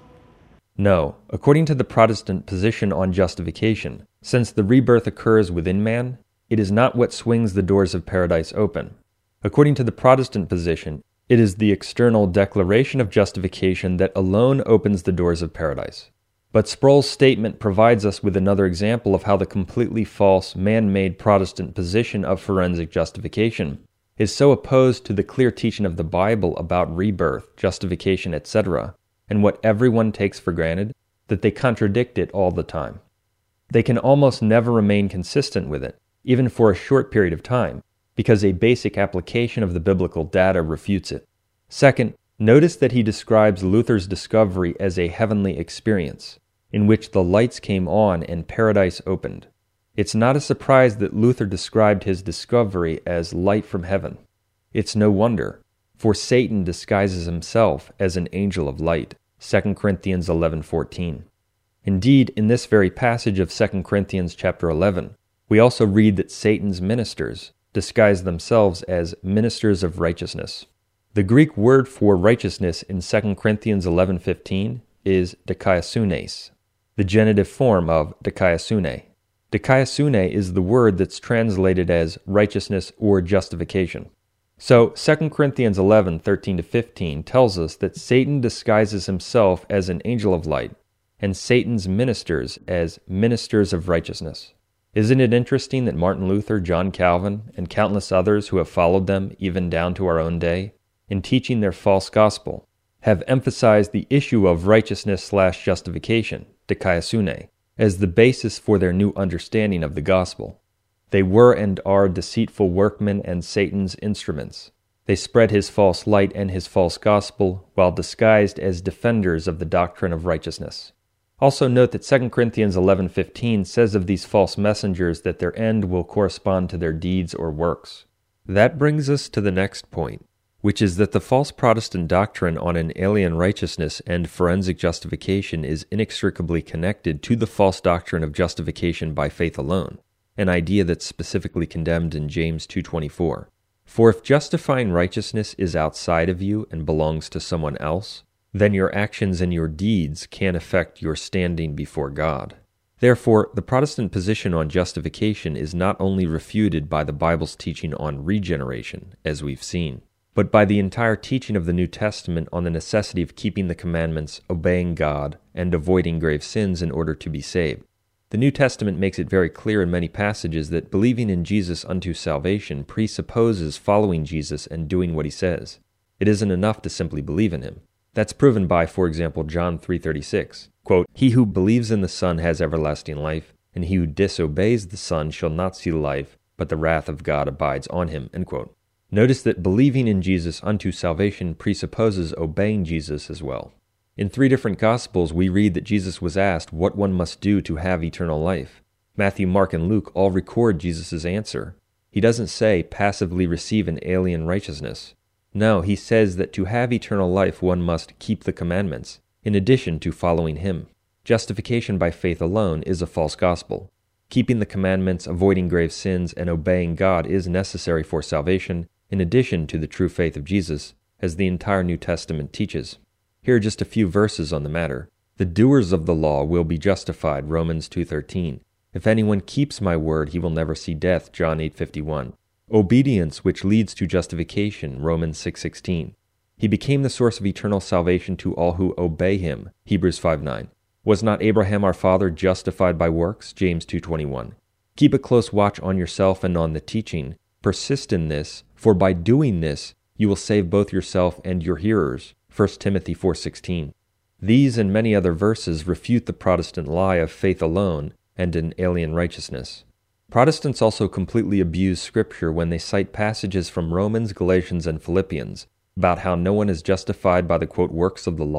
No, according to the Protestant position on justification, since the rebirth occurs within man, it is not what swings the doors of paradise open. According to the Protestant position, it is the external declaration of justification that alone opens the doors of paradise. But Sproul's statement provides us with another example of how the completely false, man-made Protestant position of forensic justification is so opposed to the clear teaching of the Bible about rebirth, justification, et cetera, and what everyone takes for granted, that they contradict it all the time. They can almost never remain consistent with it, even for a short period of time, because a basic application of the biblical data refutes it. Second, notice that he describes Luther's discovery as a heavenly experience, in which the lights came on and paradise opened. It's not a surprise that Luther described his discovery as light from heaven. It's no wonder, for Satan disguises himself as an angel of light, Second Corinthians eleven fourteen. Indeed, in this very passage of Second Corinthians chapter eleven, we also read that Satan's ministers disguise themselves as ministers of righteousness. The Greek word for righteousness in Second Corinthians eleven fifteen is dikaiosune, the genitive form of dikaiosune. Dikaiosune is the word that's translated as righteousness or justification. So Second Corinthians eleven thirteen to fifteen tells us that Satan disguises himself as an angel of light, and Satan's ministers as ministers of righteousness. Isn't it interesting that Martin Luther, John Calvin, and countless others who have followed them even down to our own day, in teaching their false gospel, have emphasized the issue of righteousness slash justification, dikaiosune, as the basis for their new understanding of the gospel. They were and are deceitful workmen and Satan's instruments. They spread his false light and his false gospel while disguised as defenders of the doctrine of righteousness. Also note that Second Corinthians eleven fifteen says of these false messengers that their end will correspond to their deeds or works. That brings us to the next point, which is that the false Protestant doctrine on an alien righteousness and forensic justification is inextricably connected to the false doctrine of justification by faith alone, an idea that's specifically condemned in James two twenty-four. For if justifying righteousness is outside of you and belongs to someone else, then your actions and your deeds can affect your standing before God. Therefore, the Protestant position on justification is not only refuted by the Bible's teaching on regeneration, as we've seen, but by the entire teaching of the New Testament on the necessity of keeping the commandments, obeying God, and avoiding grave sins in order to be saved. The New Testament makes it very clear in many passages that believing in Jesus unto salvation presupposes following Jesus and doing what he says. It isn't enough to simply believe in him. That's proven by, for example, John three thirty-six. Quote, "He who believes in the Son has everlasting life, and he who disobeys the Son shall not see life, but the wrath of God abides on him." End quote. Notice that believing in Jesus unto salvation presupposes obeying Jesus as well. In three different Gospels, we read that Jesus was asked what one must do to have eternal life. Matthew, Mark, and Luke all record Jesus' answer. He doesn't say passively receive an alien righteousness. No, he says that to have eternal life one must keep the commandments, in addition to following him. Justification by faith alone is a false gospel. Keeping the commandments, avoiding grave sins, and obeying God is necessary for salvation, in addition to the true faith of Jesus, as the entire New Testament teaches. Here are just a few verses on the matter. The doers of the law will be justified, Romans two thirteen. If anyone keeps my word, he will never see death, John eight fifty-one. Obedience which leads to justification, Romans six sixteen. He became the source of eternal salvation to all who obey him, Hebrews five nine. Was not Abraham our father justified by works, James two twenty-one. Keep a close watch on yourself and on the teaching. Persist in this, for by doing this you will save both yourself and your hearers, First Timothy four sixteen. These and many other verses refute the Protestant lie of faith alone and an alien righteousness. Protestants also completely abuse Scripture when they cite passages from Romans, Galatians, and Philippians about how no one is justified by the, quote, works of the law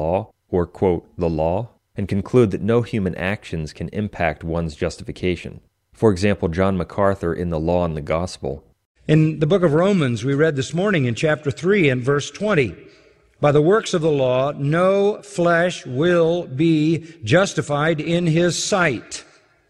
or, quote, the law, and conclude that no human actions can impact one's justification. For example, John MacArthur in The Law and the Gospel. In the book of Romans, we read this morning in chapter three and verse twenty, by the works of the law, no flesh will be justified in his sight.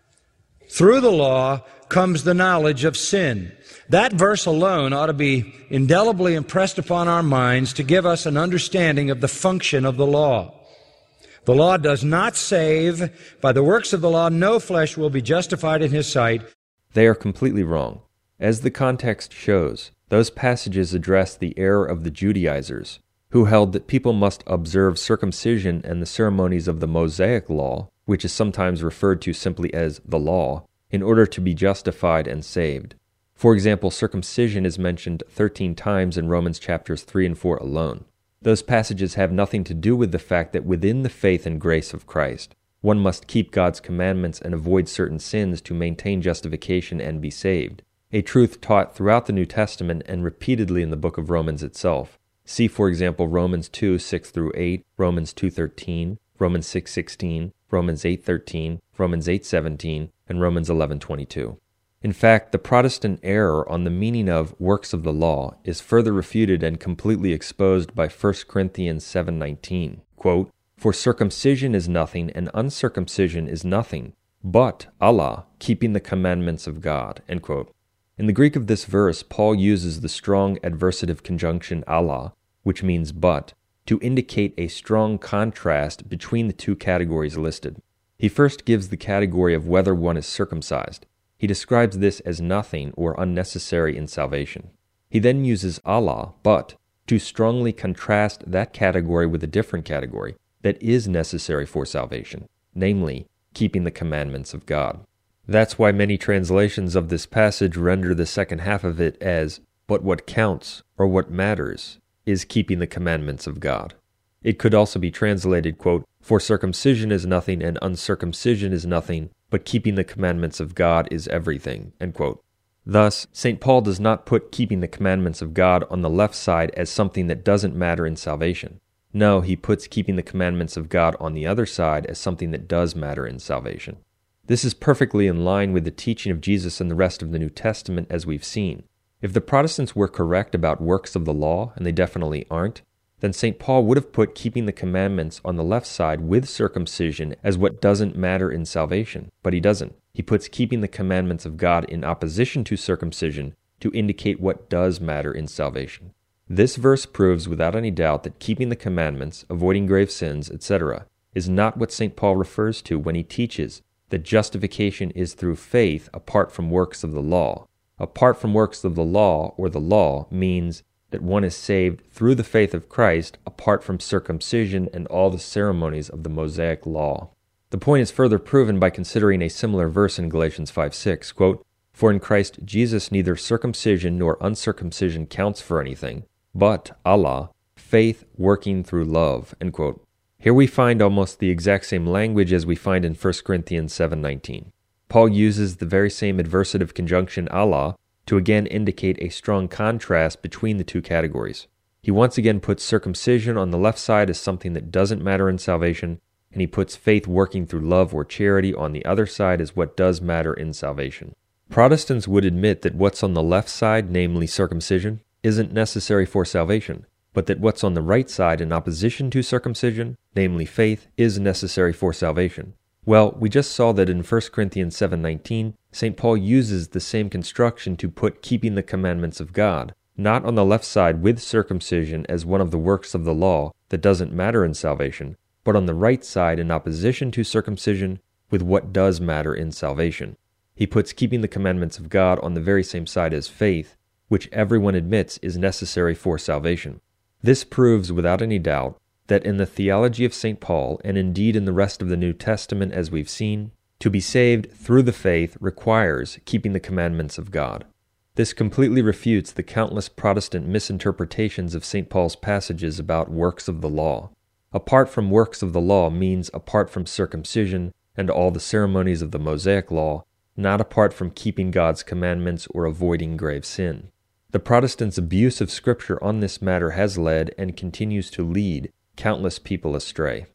Through the law comes the knowledge of sin. That verse alone ought to be indelibly impressed upon our minds to give us an understanding of the function of the law. The law does not save. By the works of the law, no flesh will be justified in his sight. They are completely wrong. As the context shows, those passages address the error of the Judaizers, who held that people must observe circumcision and the ceremonies of the Mosaic law, which is sometimes referred to simply as the law, in order to be justified and saved. For example, circumcision is mentioned thirteen times in Romans chapters three and four alone. Those passages have nothing to do with the fact that within the faith and grace of Christ, one must keep God's commandments and avoid certain sins to maintain justification and be saved, a truth taught throughout the New Testament and repeatedly in the book of Romans itself. See, for example, Romans two, six through eight, Romans two, thirteen, Romans six, sixteen, Romans eight, thirteen, Romans eight, seventeen, and Romans eleven, twenty-two. In fact, the Protestant error on the meaning of works of the law is further refuted and completely exposed by First Corinthians seven nineteen. Quote, for circumcision is nothing and uncircumcision is nothing, but Allah, keeping the commandments of God. End quote. In the Greek of this verse, Paul uses the strong adversative conjunction Allah, which means but, to indicate a strong contrast between the two categories listed. He first gives the category of whether one is circumcised. He describes this as nothing or unnecessary in salvation. He then uses Allah, but, to strongly contrast that category with a different category that is necessary for salvation, namely, keeping the commandments of God. That's why many translations of this passage render the second half of it as, but what counts, or what matters, is keeping the commandments of God. It could also be translated, quote, for circumcision is nothing and uncircumcision is nothing, but keeping the commandments of God is everything, end quote. Thus, Saint Paul does not put keeping the commandments of God on the left side as something that doesn't matter in salvation. No, he puts keeping the commandments of God on the other side as something that does matter in salvation. This is perfectly in line with the teaching of Jesus and the rest of the New Testament, as we've seen. If the Protestants were correct about works of the law, and they definitely aren't, then Saint Paul would have put keeping the commandments on the left side with circumcision as what doesn't matter in salvation. But he doesn't. He puts keeping the commandments of God in opposition to circumcision to indicate what does matter in salvation. This verse proves without any doubt that keeping the commandments, avoiding grave sins, et cetera, is not what Saint Paul refers to when he teaches that justification is through faith apart from works of the law. Apart from works of the law, or the law, means that one is saved through the faith of Christ apart from circumcision and all the ceremonies of the Mosaic law. The point is further proven by considering a similar verse in Galatians five six, quote, for in Christ Jesus neither circumcision nor uncircumcision counts for anything, but Allah, faith working through love, end quote. Here we find almost the exact same language as we find in First Corinthians seven nineteen. Paul uses the very same adversative conjunction Allah to again indicate a strong contrast between the two categories. He once again puts circumcision on the left side as something that doesn't matter in salvation, and he puts faith working through love or charity on the other side as what does matter in salvation. Protestants would admit that what's on the left side, namely circumcision, isn't necessary for salvation, but that what's on the right side in opposition to circumcision, namely faith, is necessary for salvation. Well, we just saw that in First Corinthians seven nineteen, Saint Paul uses the same construction to put keeping the commandments of God, not on the left side with circumcision as one of the works of the law that doesn't matter in salvation, but on the right side in opposition to circumcision with what does matter in salvation. He puts keeping the commandments of God on the very same side as faith, which everyone admits is necessary for salvation. This proves without any doubt that in the theology of Saint Paul, and indeed in the rest of the New Testament as we've seen, to be saved through the faith requires keeping the commandments of God. This completely refutes the countless Protestant misinterpretations of Saint Paul's passages about works of the law. Apart from works of the law means apart from circumcision and all the ceremonies of the Mosaic law, not apart from keeping God's commandments or avoiding grave sin. The Protestants' abuse of Scripture on this matter has led, and continues to lead, countless people astray.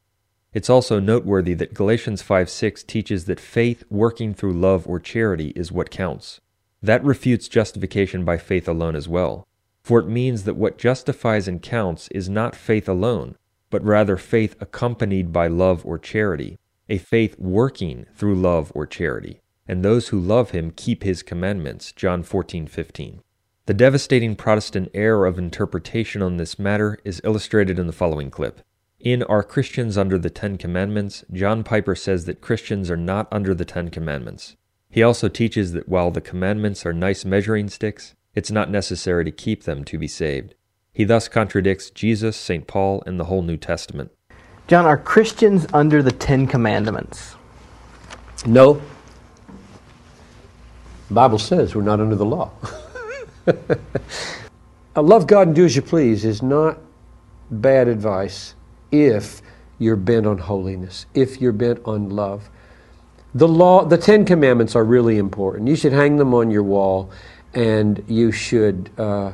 It's also noteworthy that Galatians five six teaches that faith working through love or charity is what counts. That refutes justification by faith alone as well, for it means that what justifies and counts is not faith alone, but rather faith accompanied by love or charity, a faith working through love or charity, and those who love him keep his commandments, John fourteen fifteen. The devastating Protestant error of interpretation on this matter is illustrated in the following clip. In Are Christians Under the Ten Commandments, John Piper says that Christians are not under the Ten Commandments. He also teaches that while the commandments are nice measuring sticks, it's not necessary to keep them to be saved. He thus contradicts Jesus, Saint Paul, and the whole New Testament. John, are Christians under the Ten Commandments? No. The Bible says we're not under the law. Love God and do as you please is not bad advice if you're bent on holiness, if you're bent on love. The law, the Ten Commandments are really important. You should hang them on your wall, and you should uh,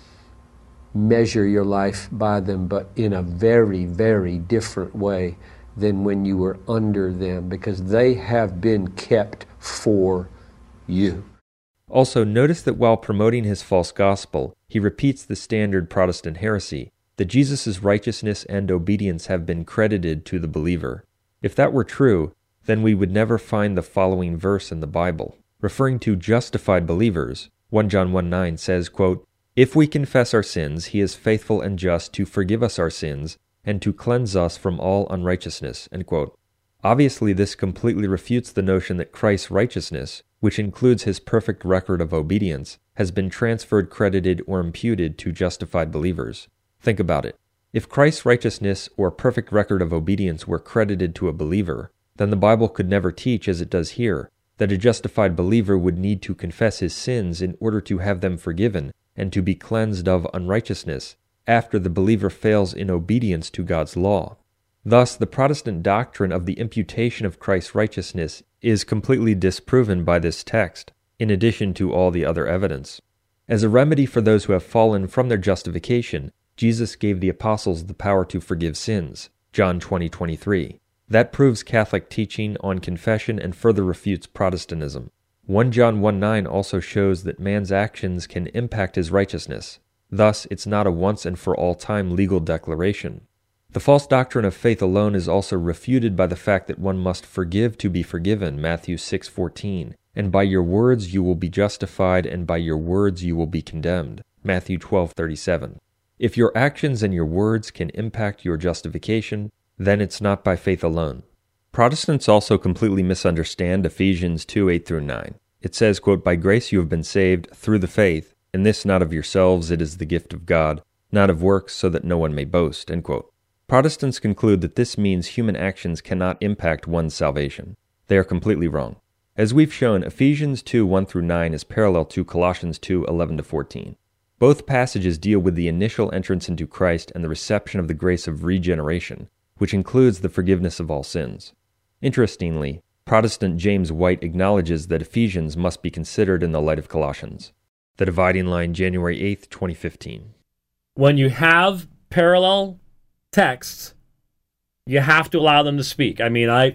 measure your life by them, but in a very, very different way than when you were under them, because they have been kept for you. Also, notice that while promoting his false gospel, he repeats the standard Protestant heresy, that Jesus' righteousness and obedience have been credited to the believer. If that were true, then we would never find the following verse in the Bible. Referring to justified believers, First John one nine says, quote, "If we confess our sins, he is faithful and just to forgive us our sins and to cleanse us from all unrighteousness." End quote. Obviously, this completely refutes the notion that Christ's righteousness, which includes his perfect record of obedience, has been transferred, credited, or imputed to justified believers. Think about it. If Christ's righteousness or perfect record of obedience were credited to a believer, then the Bible could never teach, as it does here, that a justified believer would need to confess his sins in order to have them forgiven and to be cleansed of unrighteousness after the believer fails in obedience to God's law. Thus, the Protestant doctrine of the imputation of Christ's righteousness is completely disproven by this text, in addition to all the other evidence. As a remedy for those who have fallen from their justification, Jesus gave the apostles the power to forgive sins, John twenty twenty-three. That proves Catholic teaching on confession and further refutes Protestantism. First John one nine also shows that man's actions can impact his righteousness. Thus, it's not a once and for all time legal declaration. The false doctrine of faith alone is also refuted by the fact that one must forgive to be forgiven, Matthew six fourteen, and by your words you will be justified, and by your words you will be condemned, Matthew twelve thirty-seven. If your actions and your words can impact your justification, then it's not by faith alone. Protestants also completely misunderstand Ephesians two eight through nine. It says, quote, "By grace you have been saved through the faith, and this not of yourselves, it is the gift of God, not of works, so that no one may boast," end quote. Protestants conclude that this means human actions cannot impact one's salvation. They are completely wrong. As we've shown, Ephesians two one through nine is parallel to Colossians two eleven to fourteen. Both passages deal with the initial entrance into Christ and the reception of the grace of regeneration, which includes the forgiveness of all sins. Interestingly, Protestant James White acknowledges that Ephesians must be considered in the light of Colossians. The Dividing Line, January eighth, twenty fifteen. When you have parallel texts, you have to allow them to speak. I mean, I,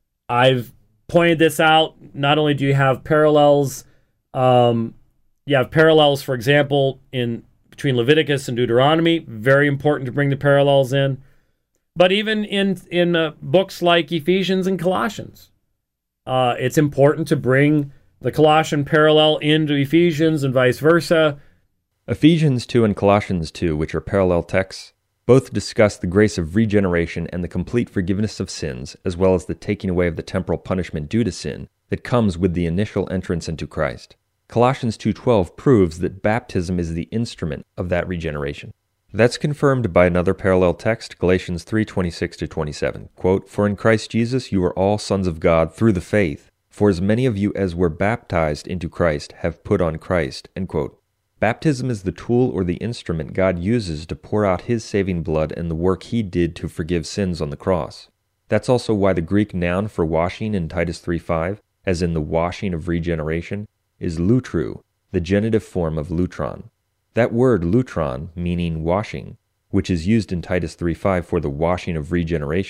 I've pointed this out. Not only do you have parallels, um, you have parallels, for example, in between Leviticus and Deuteronomy. Very important to bring the parallels in. But even in in uh, books like Ephesians and Colossians, uh, it's important to bring the Colossian parallel into Ephesians and vice versa. Ephesians two and Colossians two, which are parallel texts, both discuss the grace of regeneration and the complete forgiveness of sins, as well as the taking away of the temporal punishment due to sin that comes with the initial entrance into Christ. Colossians two twelve proves that baptism is the instrument of that regeneration. That's confirmed by another parallel text, Galatians three twenty-six to twenty-seven. Quote, "For in Christ Jesus you are all sons of God through the faith, for as many of you as were baptized into Christ have put on Christ." End quote. Baptism is the tool or the instrument God uses to pour out his saving blood and the work he did to forgive sins on the cross. That's also why the Greek noun for washing in Titus three five, as in the washing of regeneration, is lutru, the genitive form of lutron. That word lutron, meaning washing, which is used in Titus three five for the washing of regeneration,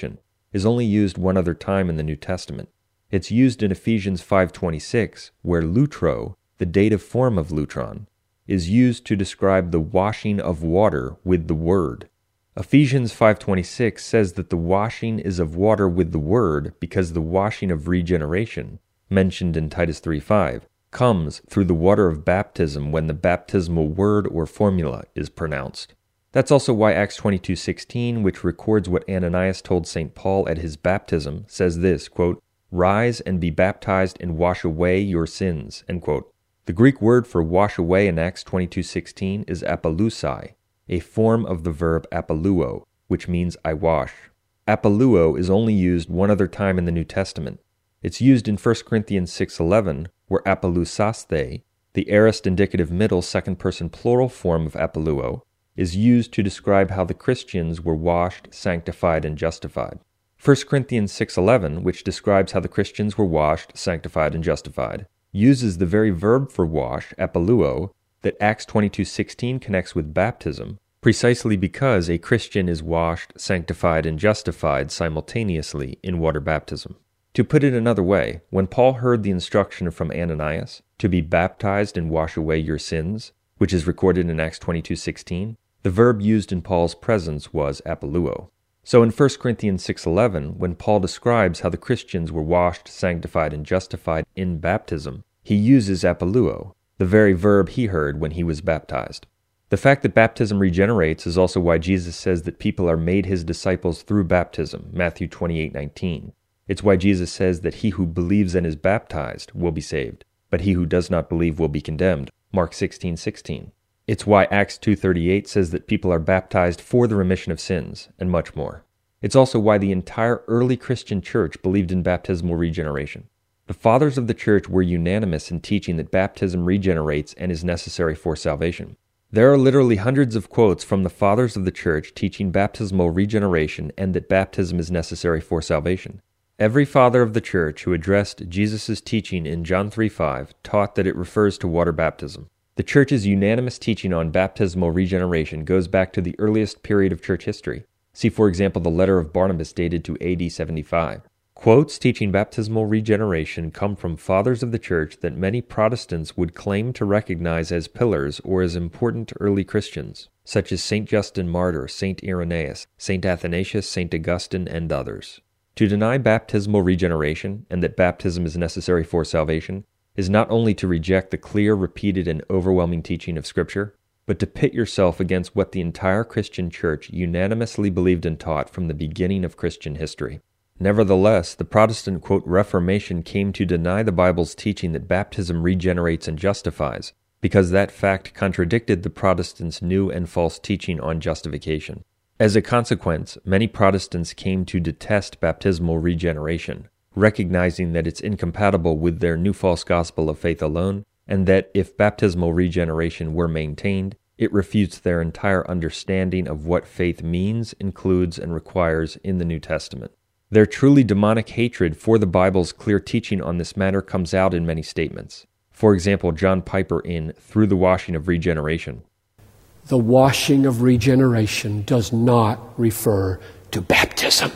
is only used one other time in the New Testament. It's used in Ephesians five twenty-six, where lutro, the dative form of lutron, is used to describe the washing of water with the Word. Ephesians five twenty-six says that the washing is of water with the Word because the washing of regeneration, mentioned in Titus three five, comes through the water of baptism when the baptismal word or formula is pronounced. That's also why Acts twenty-two sixteen, which records what Ananias told Saint Paul at his baptism, says this, quote, "Rise and be baptized and wash away your sins," end quote. The Greek word for wash away in Acts twenty-two sixteen is apolusai, a form of the verb apoluo, which means I wash. Apoluo is only used one other time in the New Testament. It's used in First Corinthians six eleven, where apolusaste, the aorist indicative middle second-person plural form of apoluo, is used to describe how the Christians were washed, sanctified, and justified. First Corinthians six eleven, which describes how the Christians were washed, sanctified, and justified, uses the very verb for wash, apoluo, that Acts twenty-two sixteen connects with baptism, precisely because a Christian is washed, sanctified, and justified simultaneously in water baptism. To put it another way, when Paul heard the instruction from Ananias to be baptized and wash away your sins, which is recorded in Acts twenty-two sixteen, the verb used in Paul's presence was apoluo. So in First Corinthians six eleven, when Paul describes how the Christians were washed, sanctified, and justified in baptism, he uses apoluo, the very verb he heard when he was baptized. The fact that baptism regenerates is also why Jesus says that people are made his disciples through baptism, Matthew twenty-eight nineteen. It's why Jesus says that he who believes and is baptized will be saved, but he who does not believe will be condemned, Mark sixteen sixteen. It's why Acts two thirty-eight says that people are baptized for the remission of sins, and much more. It's also why the entire early Christian church believed in baptismal regeneration. The fathers of the church were unanimous in teaching that baptism regenerates and is necessary for salvation. There are literally hundreds of quotes from the fathers of the church teaching baptismal regeneration and that baptism is necessary for salvation. Every father of the church who addressed Jesus' teaching in John three five taught that it refers to water baptism. The church's unanimous teaching on baptismal regeneration goes back to the earliest period of church history. See, for example, the letter of Barnabas dated to A D seventy-five. Quotes teaching baptismal regeneration come from fathers of the church that many Protestants would claim to recognize as pillars or as important early Christians, such as Saint Justin Martyr, Saint Irenaeus, Saint Athanasius, Saint Augustine, and others. To deny baptismal regeneration and that baptism is necessary for salvation is not only to reject the clear, repeated, and overwhelming teaching of Scripture, but to pit yourself against what the entire Christian church unanimously believed and taught from the beginning of Christian history. Nevertheless, the Protestant, quote, Reformation came to deny the Bible's teaching that baptism regenerates and justifies, because that fact contradicted the Protestants' new and false teaching on justification. As a consequence, many Protestants came to detest baptismal regeneration, recognizing that it's incompatible with their new false gospel of faith alone, and that if baptismal regeneration were maintained, it refutes their entire understanding of what faith means, includes, and requires in the New Testament. Their truly demonic hatred for the Bible's clear teaching on this matter comes out in many statements. For example, John Piper in Through the Washing of Regeneration. The washing of regeneration does not refer to baptism.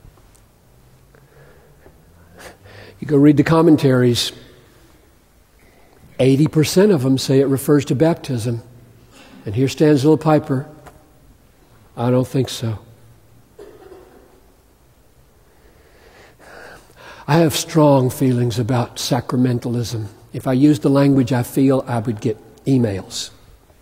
You go read the commentaries. eighty percent of them say it refers to baptism. And here stands little Piper. I don't think so. I have strong feelings about sacramentalism. If I used the language I feel, I would get emails.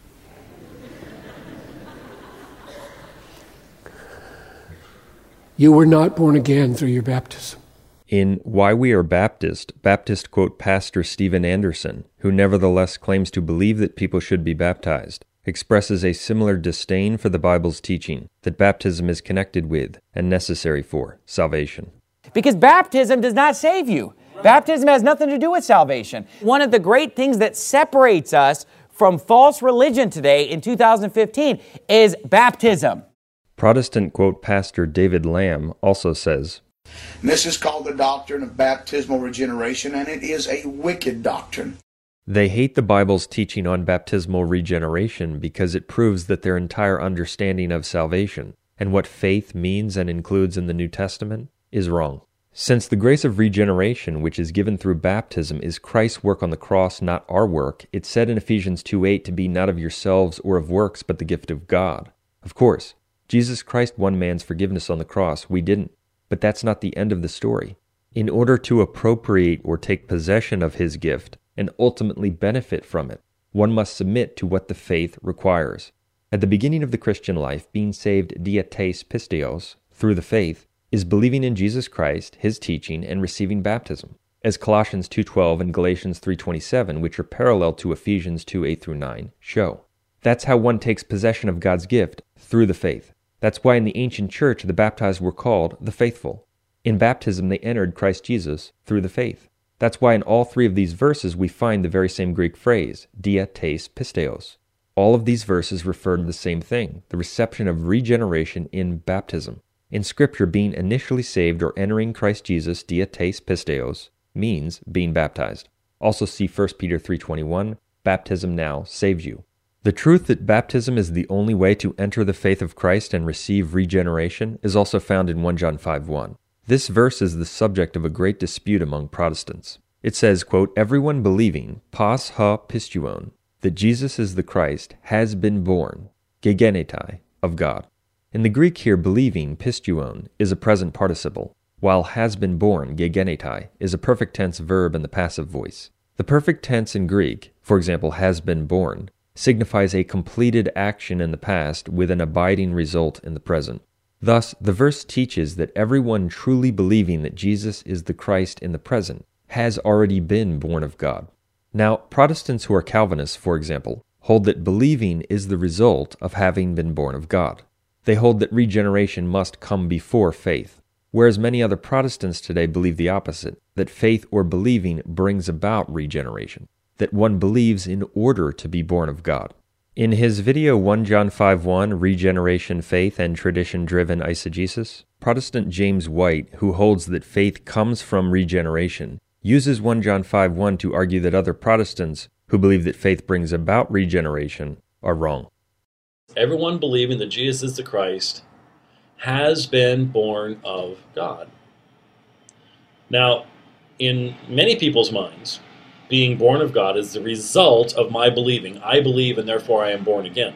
You were not born again through your baptism. In Why We Are Baptist, Baptist quote Pastor Steven Anderson, who nevertheless claims to believe that people should be baptized, expresses a similar disdain for the Bible's teaching that baptism is connected with and necessary for salvation. Because baptism does not save you. Baptism has nothing to do with salvation. One of the great things that separates us from false religion today in two thousand fifteen is baptism. Protestant quote Pastor David Lamb also says, This is called the doctrine of baptismal regeneration, and it is a wicked doctrine. They hate the Bible's teaching on baptismal regeneration because it proves that their entire understanding of salvation and what faith means and includes in the New Testament is wrong. Since the grace of regeneration, which is given through baptism, is Christ's work on the cross, not our work, it's said in Ephesians two eight to be not of yourselves or of works, but the gift of God. Of course, Jesus Christ won man's forgiveness on the cross. We didn't. But that's not the end of the story. In order to appropriate or take possession of his gift and ultimately benefit from it, one must submit to what the faith requires. At the beginning of the Christian life, being saved diates pisteos, through the faith, is believing in Jesus Christ, his teaching, and receiving baptism, as Colossians two twelve and Galatians three twenty-seven, which are parallel to Ephesians two eight through nine, show. That's how one takes possession of God's gift, through the faith. That's why in the ancient church the baptized were called the faithful. In baptism they entered Christ Jesus through the faith. That's why in all three of these verses we find the very same Greek phrase, diates pisteos. All of these verses refer to the same thing, the reception of regeneration in baptism. In Scripture, being initially saved or entering Christ Jesus, diates pisteos, means being baptized. Also see First Peter three twenty-one, baptism now saves you. The truth that baptism is the only way to enter the faith of Christ and receive regeneration is also found in First John five one. This verse is the subject of a great dispute among Protestants. It says, quote, everyone believing, pas ha pistuon, that Jesus is the Christ, has been born, gegenetai, of God. In the Greek here, believing, pistuon, is a present participle, while has been born, gegenetai, is a perfect tense verb in the passive voice. The perfect tense in Greek, for example, has been born, signifies a completed action in the past with an abiding result in the present. Thus, the verse teaches that everyone truly believing that Jesus is the Christ in the present has already been born of God. Now, Protestants who are Calvinists, for example, hold that believing is the result of having been born of God. They hold that regeneration must come before faith, whereas many other Protestants today believe the opposite, that faith or believing brings about regeneration, that one believes in order to be born of God. In his video First John five one, Regeneration, Faith, and Tradition-Driven Eisegesis, Protestant James White, who holds that faith comes from regeneration, uses First John five one to argue that other Protestants who believe that faith brings about regeneration are wrong. Everyone believing that Jesus is the Christ has been born of God. Now, in many people's minds, being born of God is the result of my believing. I believe and therefore I am born again.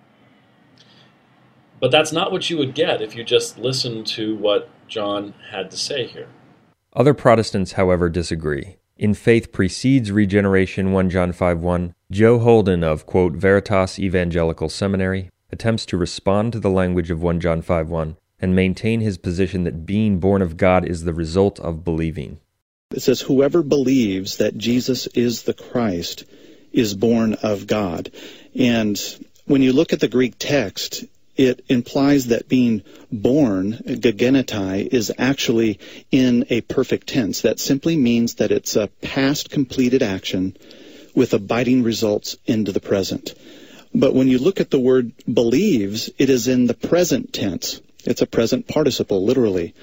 But that's not what you would get if you just listened to what John had to say here. Other Protestants, however, disagree. In Faith Precedes Regeneration, First John five one, Joe Holden of, quote, Veritas Evangelical Seminary attempts to respond to the language of First John five one and maintain his position that being born of God is the result of believing. It says, whoever believes that Jesus is the Christ is born of God. And when you look at the Greek text, it implies that being born, gegenetai, is actually in a perfect tense. That simply means that it's a past completed action with abiding results into the present. But when you look at the word believes, it is in the present tense. It's a present participle, literally.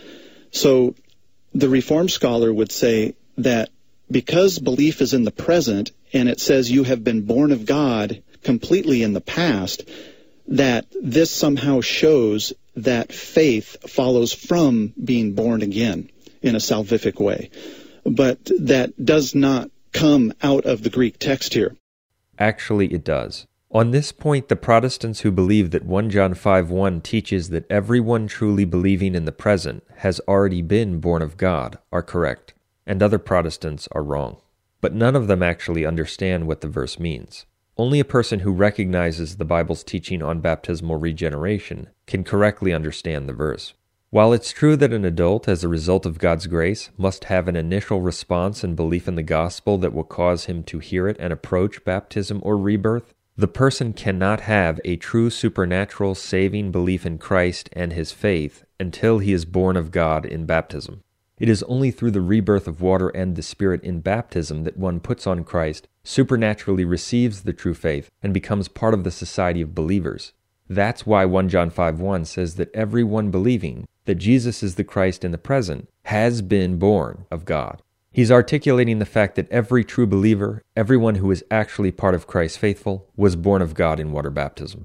So the Reformed scholar would say that because belief is in the present and it says you have been born of God completely in the past, that this somehow shows that faith follows from being born again in a salvific way. But that does not come out of the Greek text here. Actually, it does. On this point, the Protestants who believe that First John five one teaches that everyone truly believing in the present has already been born of God are correct, and other Protestants are wrong. But none of them actually understand what the verse means. Only a person who recognizes the Bible's teaching on baptismal regeneration can correctly understand the verse. While it's true that an adult, as a result of God's grace, must have an initial response and belief in the gospel that will cause him to hear it and approach baptism or rebirth, the person cannot have a true supernatural saving belief in Christ and his faith until he is born of God in baptism. It is only through the rebirth of water and the Spirit in baptism that one puts on Christ, supernaturally receives the true faith, and becomes part of the society of believers. That's why First John five one says that everyone believing that Jesus is the Christ in the present has been born of God. He's articulating the fact that every true believer, everyone who is actually part of Christ's faithful, was born of God in water baptism.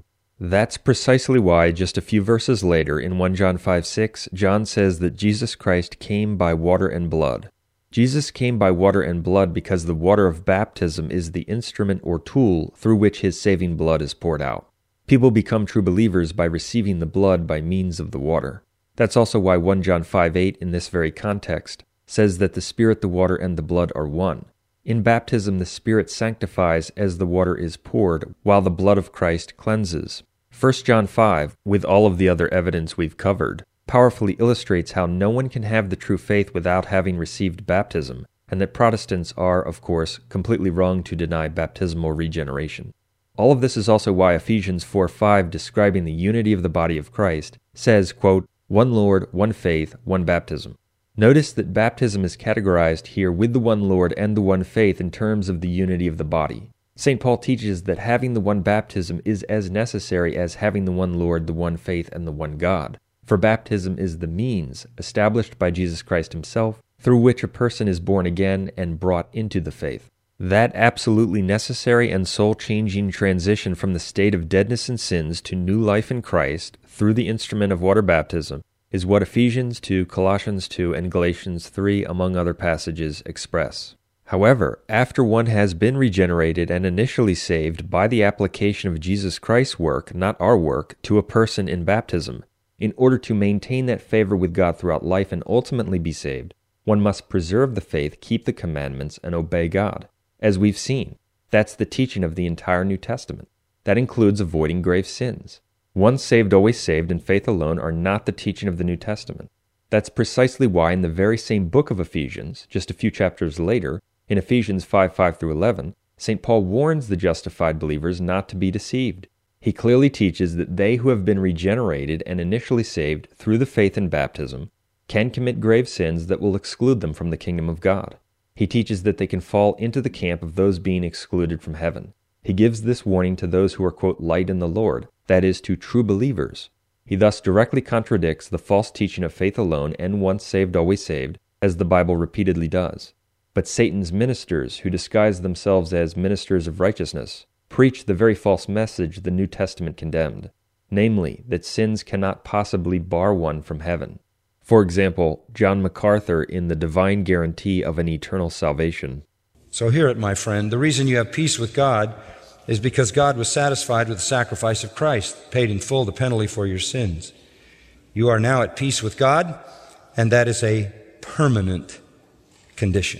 That's precisely why, just a few verses later, in First John five six, John says that Jesus Christ came by water and blood. Jesus came by water and blood because the water of baptism is the instrument or tool through which his saving blood is poured out. People become true believers by receiving the blood by means of the water. That's also why First John five eight, in this very context, says that the Spirit, the water, and the blood are one. In baptism, the Spirit sanctifies as the water is poured, while the blood of Christ cleanses. First John five, with all of the other evidence we've covered, powerfully illustrates how no one can have the true faith without having received baptism, and that Protestants are, of course, completely wrong to deny baptismal regeneration. All of this is also why Ephesians four five, describing the unity of the body of Christ, says, quote, "One Lord, one faith, one baptism." Notice that baptism is categorized here with the one Lord and the one faith in terms of the unity of the body. Saint Paul teaches that having the one baptism is as necessary as having the one Lord, the one faith, and the one God. For baptism is the means, established by Jesus Christ himself, through which a person is born again and brought into the faith. That absolutely necessary and soul-changing transition from the state of deadness and sins to new life in Christ through the instrument of water baptism is what Ephesians two, Colossians two, and Galatians three, among other passages, express. However, after one has been regenerated and initially saved by the application of Jesus Christ's work, not our work, to a person in baptism, in order to maintain that favor with God throughout life and ultimately be saved, one must preserve the faith, keep the commandments, and obey God. As we've seen, that's the teaching of the entire New Testament. That includes avoiding grave sins. Once saved, always saved, and faith alone are not the teaching of the New Testament. That's precisely why in the very same book of Ephesians, just a few chapters later, in Ephesians five five through eleven, Saint Paul warns the justified believers not to be deceived. He clearly teaches that they who have been regenerated and initially saved through the faith in baptism can commit grave sins that will exclude them from the kingdom of God. He teaches that they can fall into the camp of those being excluded from heaven. He gives this warning to those who are, quote, light in the Lord, that is, to true believers. He thus directly contradicts the false teaching of faith alone and once saved, always saved, as the Bible repeatedly does. But Satan's ministers, who disguise themselves as ministers of righteousness, preach the very false message the New Testament condemned, namely, that sins cannot possibly bar one from heaven. For example, John MacArthur in The Divine Guarantee of an Eternal Salvation. So hear it, my friend. The reason you have peace with God is because God was satisfied with the sacrifice of Christ, paid in full the penalty for your sins. You are now at peace with God, and that is a permanent condition.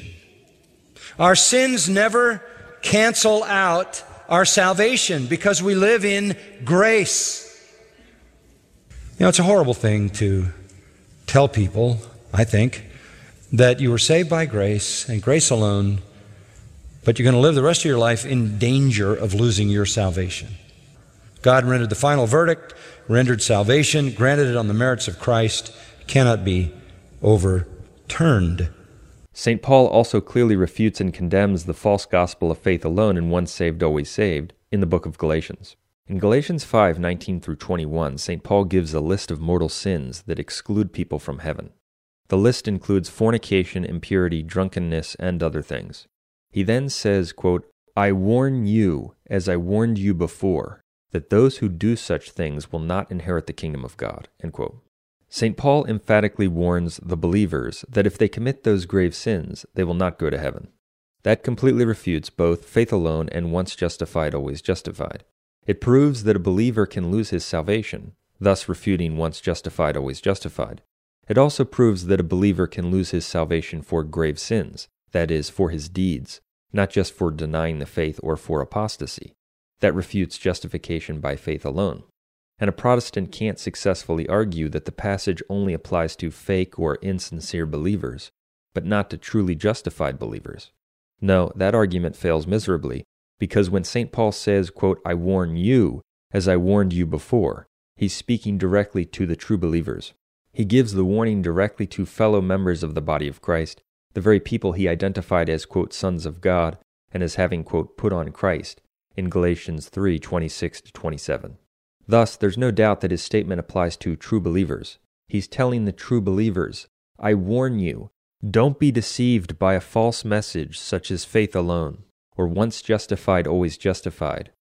Our sins never cancel out our salvation because we live in grace. You know, it's a horrible thing to tell people, I think, that you were saved by grace and grace alone, but you're going to live the rest of your life in danger of losing your salvation. God rendered the final verdict, rendered salvation, granted it on the merits of Christ, cannot be overturned. Saint Paul also clearly refutes and condemns the false gospel of faith alone and once saved, always saved in the book of Galatians. In Galatians five nineteen through twenty-one, Saint Paul gives a list of mortal sins that exclude people from heaven. The list includes fornication, impurity, drunkenness, and other things. He then says, quote, "I warn you, as I warned you before, that those who do such things will not inherit the kingdom of God." End quote. Saint Paul emphatically warns the believers that if they commit those grave sins, they will not go to heaven. That completely refutes both faith alone and once justified, always justified. It proves that a believer can lose his salvation, thus refuting once justified, always justified. It also proves that a believer can lose his salvation for grave sins, that is, for his deeds, not just for denying the faith or for apostasy. That refutes justification by faith alone. And a Protestant can't successfully argue that the passage only applies to fake or insincere believers, but not to truly justified believers. No, that argument fails miserably, because when Saint Paul says, quote, "I warn you, as I warned you before," he's speaking directly to the true believers. He gives the warning directly to fellow members of the body of Christ, the very people he identified as, quote, sons of God, and as having, quote, put on Christ, in Galatians three twenty-six to twenty-seven. Thus, there's no doubt that his statement applies to true believers. He's telling the true believers, "I warn you, don't be deceived by a false message such as faith alone, or once justified, always justified,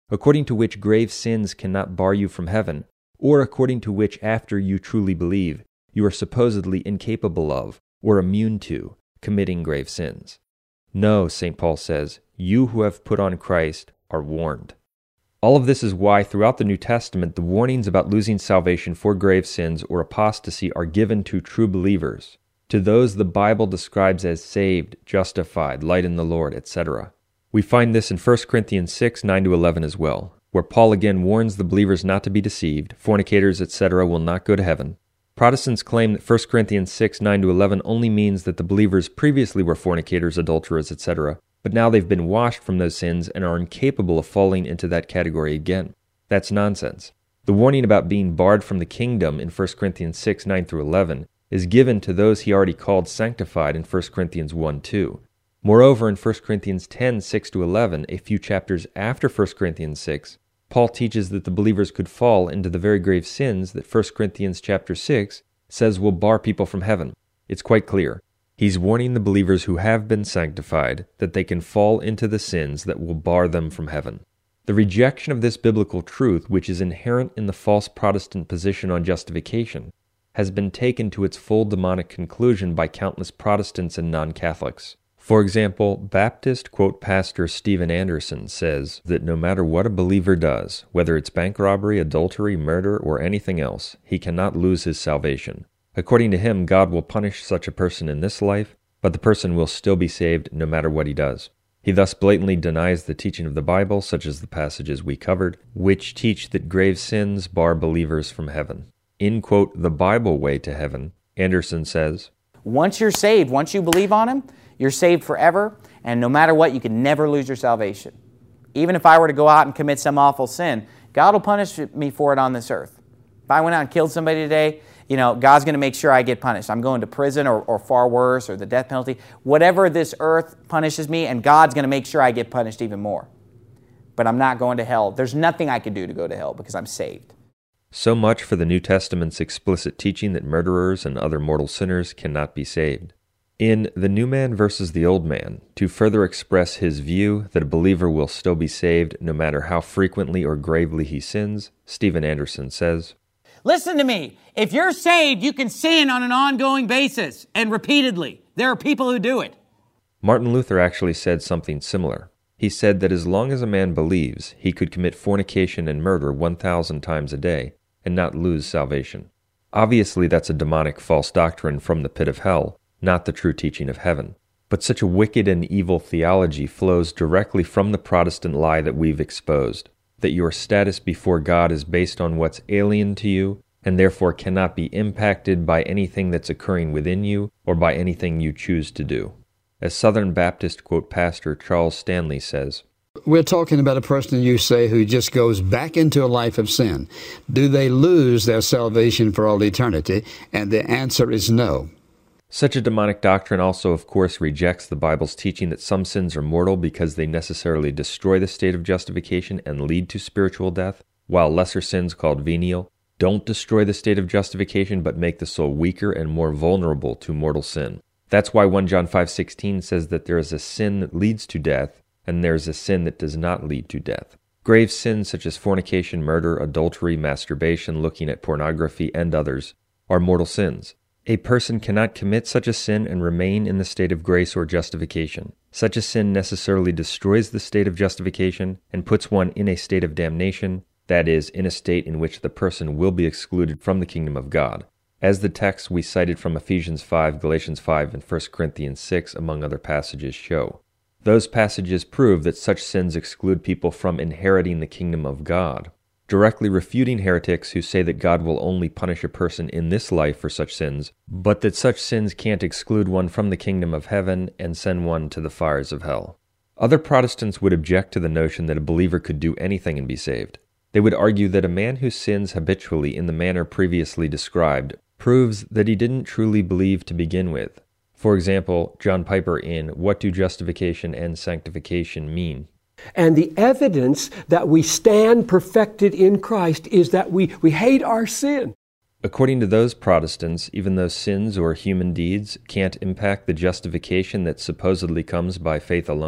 according to which grave sins cannot bar you from heaven, or according to which after you truly believe, you are supposedly incapable of, or immune to, committing grave sins. No, Saint Paul says, you who have put on Christ are warned. All of this is why throughout the New Testament the warnings about losing salvation for grave sins or apostasy are given to true believers, to those the Bible describes as saved, justified, light in the Lord, et cetera. We find this in First Corinthians six, nine to eleven as well, where Paul again warns the believers not to be deceived, fornicators, et cetera will not go to heaven. Protestants claim that First Corinthians six, nine to eleven only means that the believers previously were fornicators, adulterers, et cetera, but now they've been washed from those sins and are incapable of falling into that category again. That's nonsense. The warning about being barred from the kingdom in First Corinthians six, nine through eleven is given to those he already called sanctified in First Corinthians one, two. Moreover, in First Corinthians ten, six to eleven, a few chapters after First Corinthians six, Paul teaches that the believers could fall into the very grave sins that First Corinthians chapter six says will bar people from heaven. It's quite clear. He's warning the believers who have been sanctified that they can fall into the sins that will bar them from heaven. The rejection of this biblical truth, which is inherent in the false Protestant position on justification, has been taken to its full demonic conclusion by countless Protestants and non-Catholics. For example, Baptist, quote, Pastor Steven Anderson says that no matter what a believer does, whether it's bank robbery, adultery, murder, or anything else, he cannot lose his salvation. According to him, God will punish such a person in this life, but the person will still be saved no matter what he does. He thus blatantly denies the teaching of the Bible, such as the passages we covered, which teach that grave sins bar believers from heaven. In, quote, the Bible way to heaven, Anderson says, once you're saved, once you believe on Him, you're saved forever, and no matter what, you can never lose your salvation. Even if I were to go out and commit some awful sin, God will punish me for it on this earth. If I went out and killed somebody today, you know, God's going to make sure I get punished. I'm going to prison or, or far worse, or the death penalty. Whatever this earth punishes me, and God's going to make sure I get punished even more. But I'm not going to hell. There's nothing I can do to go to hell because I'm saved. So much for the New Testament's explicit teaching that murderers and other mortal sinners cannot be saved. In The New Man versus the Old Man, to further express his view that a believer will still be saved no matter how frequently or gravely he sins, Steven Anderson says, listen to me. If you're saved, you can sin on an ongoing basis and repeatedly. There are people who do it. Martin Luther actually said something similar. He said that as long as a man believes, he could commit fornication and murder one thousand times a day and not lose salvation. Obviously, that's a demonic false doctrine from the pit of hell, not the true teaching of heaven. But such a wicked and evil theology flows directly from the Protestant lie that we've exposed, that your status before God is based on what's alien to you, and therefore cannot be impacted by anything that's occurring within you or by anything you choose to do. As Southern Baptist, quote, Pastor Charles Stanley says, we're talking about a person, you say, who just goes back into a life of sin. Do they lose their salvation for all eternity? And the answer is no. Such a demonic doctrine also, of course, rejects the Bible's teaching that some sins are mortal because they necessarily destroy the state of justification and lead to spiritual death, while lesser sins called venial don't destroy the state of justification but make the soul weaker and more vulnerable to mortal sin. That's why First John five sixteen says that there is a sin that leads to death, and there is a sin that does not lead to death. Grave sins such as fornication, murder, adultery, masturbation, looking at pornography, and others are mortal sins. A person cannot commit such a sin and remain in the state of grace or justification. Such a sin necessarily destroys the state of justification and puts one in a state of damnation, that is, in a state in which the person will be excluded from the kingdom of God, as the texts we cited from Ephesians five, Galatians five, and First Corinthians six, among other passages, show. Those passages prove that such sins exclude people from inheriting the kingdom of God, directly refuting heretics who say that God will only punish a person in this life for such sins, but that such sins can't exclude one from the kingdom of heaven and send one to the fires of hell. Other Protestants would object to the notion that a believer could do anything and be saved. They would argue that a man who sins habitually in the manner previously described proves that he didn't truly believe to begin with. For example, John Piper in What Do Justification and Sanctification Mean? And the evidence that we stand perfected in Christ is that we, we hate our sin. According to those Protestants, even though sins or human deeds can't impact the justification that supposedly comes by faith alone,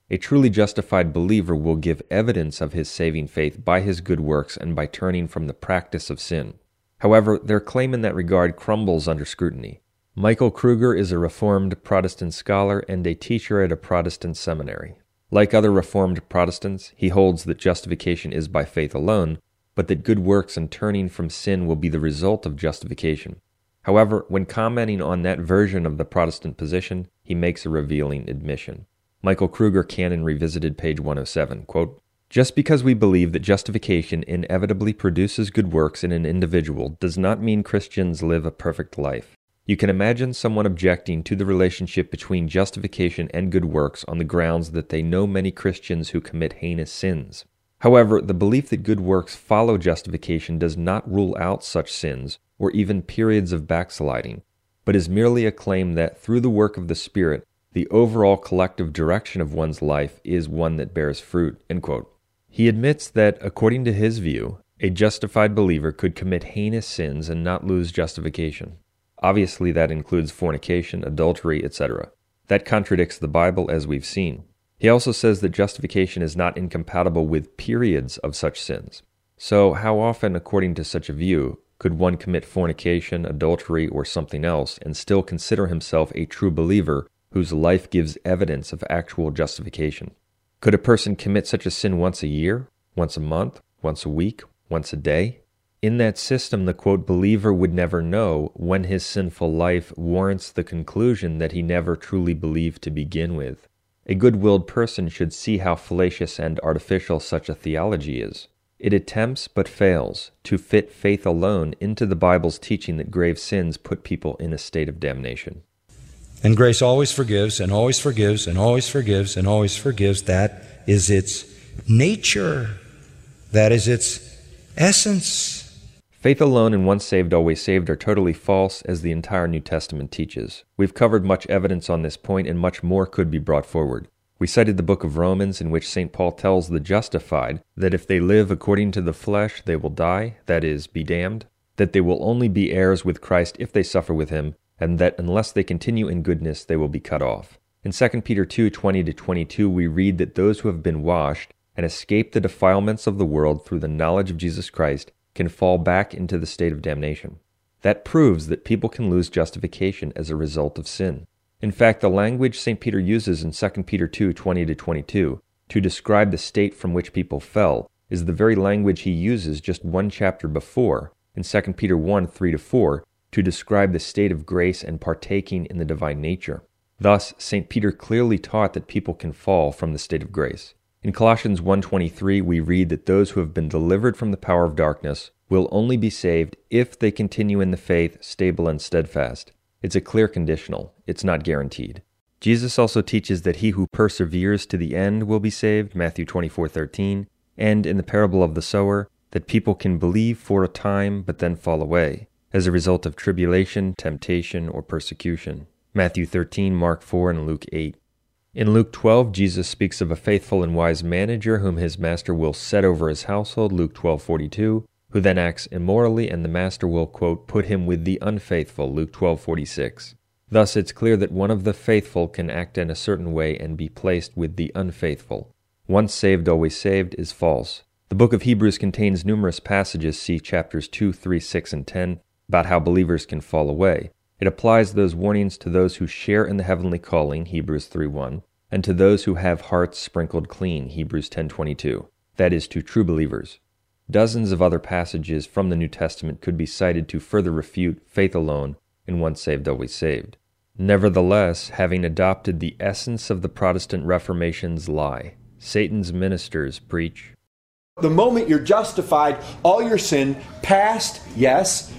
A truly justified believer will give evidence of his saving faith by his good works and by turning from the practice of sin. However, their claim in that regard crumbles under scrutiny. Michael Kruger is a Reformed Protestant scholar and a teacher at a Protestant seminary. Like other Reformed Protestants, he holds that justification is by faith alone, but that good works and turning from sin will be the result of justification. However, when commenting on that version of the Protestant position, he makes a revealing admission. Michael Kruger, Canon Revisited, page one oh seven, quote, "Just because we believe that justification inevitably produces good works in an individual does not mean Christians live a perfect life. You can imagine someone objecting to the relationship between justification and good works on the grounds that they know many Christians who commit heinous sins. However, the belief that good works follow justification does not rule out such sins or even periods of backsliding, but is merely a claim that through the work of the Spirit, the overall collective direction of one's life is one that bears fruit." End quote. He admits that, according to his view, a justified believer could commit heinous sins and not lose justification. Obviously, that includes fornication, adultery, et cetera. That contradicts the Bible, as we've seen. He also says that justification is not incompatible with periods of such sins. So, how often, according to such a view, could one commit fornication, adultery, or something else and still consider himself a true believer whose life gives evidence of actual justification? Could a person commit such a sin once a year, once a month, once a week, once a day? In that system, the quote believer would never know when his sinful life warrants the conclusion that he never truly believed to begin with. A good-willed person should see how fallacious and artificial such a theology is. It attempts, but fails, to fit faith alone into the Bible's teaching that grave sins put people in a state of damnation. And grace always forgives, and always forgives, and always forgives, and always forgives. That is its nature. That is its essence. Faith alone and once saved, always saved are totally false, as the entire New Testament teaches. We've covered much evidence on this point, and much more could be brought forward. We cited the book of Romans, in which Saint Paul tells the justified that if they live according to the flesh, they will die, that is, be damned, that they will only be heirs with Christ if they suffer with him, and that unless they continue in goodness, they will be cut off. In Second Peter two twenty to twenty-two, we read that those who have been washed and escaped the defilements of the world through the knowledge of Jesus Christ can fall back into the state of damnation. That proves that people can lose justification as a result of sin. In fact, the language Saint Peter uses in Second Peter two twenty to twenty-two to describe the state from which people fell is the very language he uses just one chapter before, in Second Peter one three to four, to describe the state of grace and partaking in the divine nature. Thus, Saint Peter clearly taught that people can fall from the state of grace. In Colossians one twenty-three, we read that those who have been delivered from the power of darkness will only be saved if they continue in the faith, stable and steadfast. It's a clear conditional. It's not guaranteed. Jesus also teaches that he who perseveres to the end will be saved, Matthew twenty-four thirteen, and in the parable of the sower, that people can believe for a time but then fall away, as a result of tribulation, temptation, or persecution, Matthew thirteen, Mark four, and Luke eight. In Luke twelve, Jesus speaks of a faithful and wise manager whom his master will set over his household, Luke twelve forty-two, who then acts immorally, and the master will, quote, put him with the unfaithful, Luke twelve forty-six. Thus, it's clear that one of the faithful can act in a certain way and be placed with the unfaithful. Once saved, always saved is false. The book of Hebrews contains numerous passages, see chapters two, three, six, and ten, about how believers can fall away. It applies those warnings to those who share in the heavenly calling, Hebrews three one, and to those who have hearts sprinkled clean, Hebrews ten twenty-two, that is, to true believers. Dozens of other passages from the New Testament could be cited to further refute faith alone and once saved, always saved. Nevertheless, having adopted the essence of the Protestant Reformation's lie, Satan's ministers preach, the moment you're justified, all your sin, past, yes,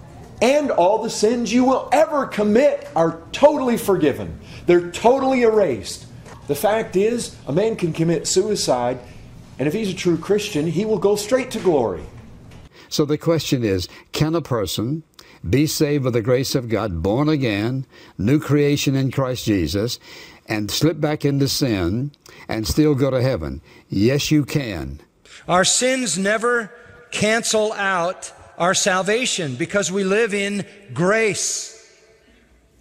and all the sins you will ever commit are totally forgiven. They're totally erased. The fact is, a man can commit suicide, and if he's a true Christian, he will go straight to glory. So the question is, can a person be saved by the grace of God, born again, new creation in Christ Jesus, and slip back into sin and still go to heaven? Yes, you can. Our sins never cancel out our salvation because we live in grace.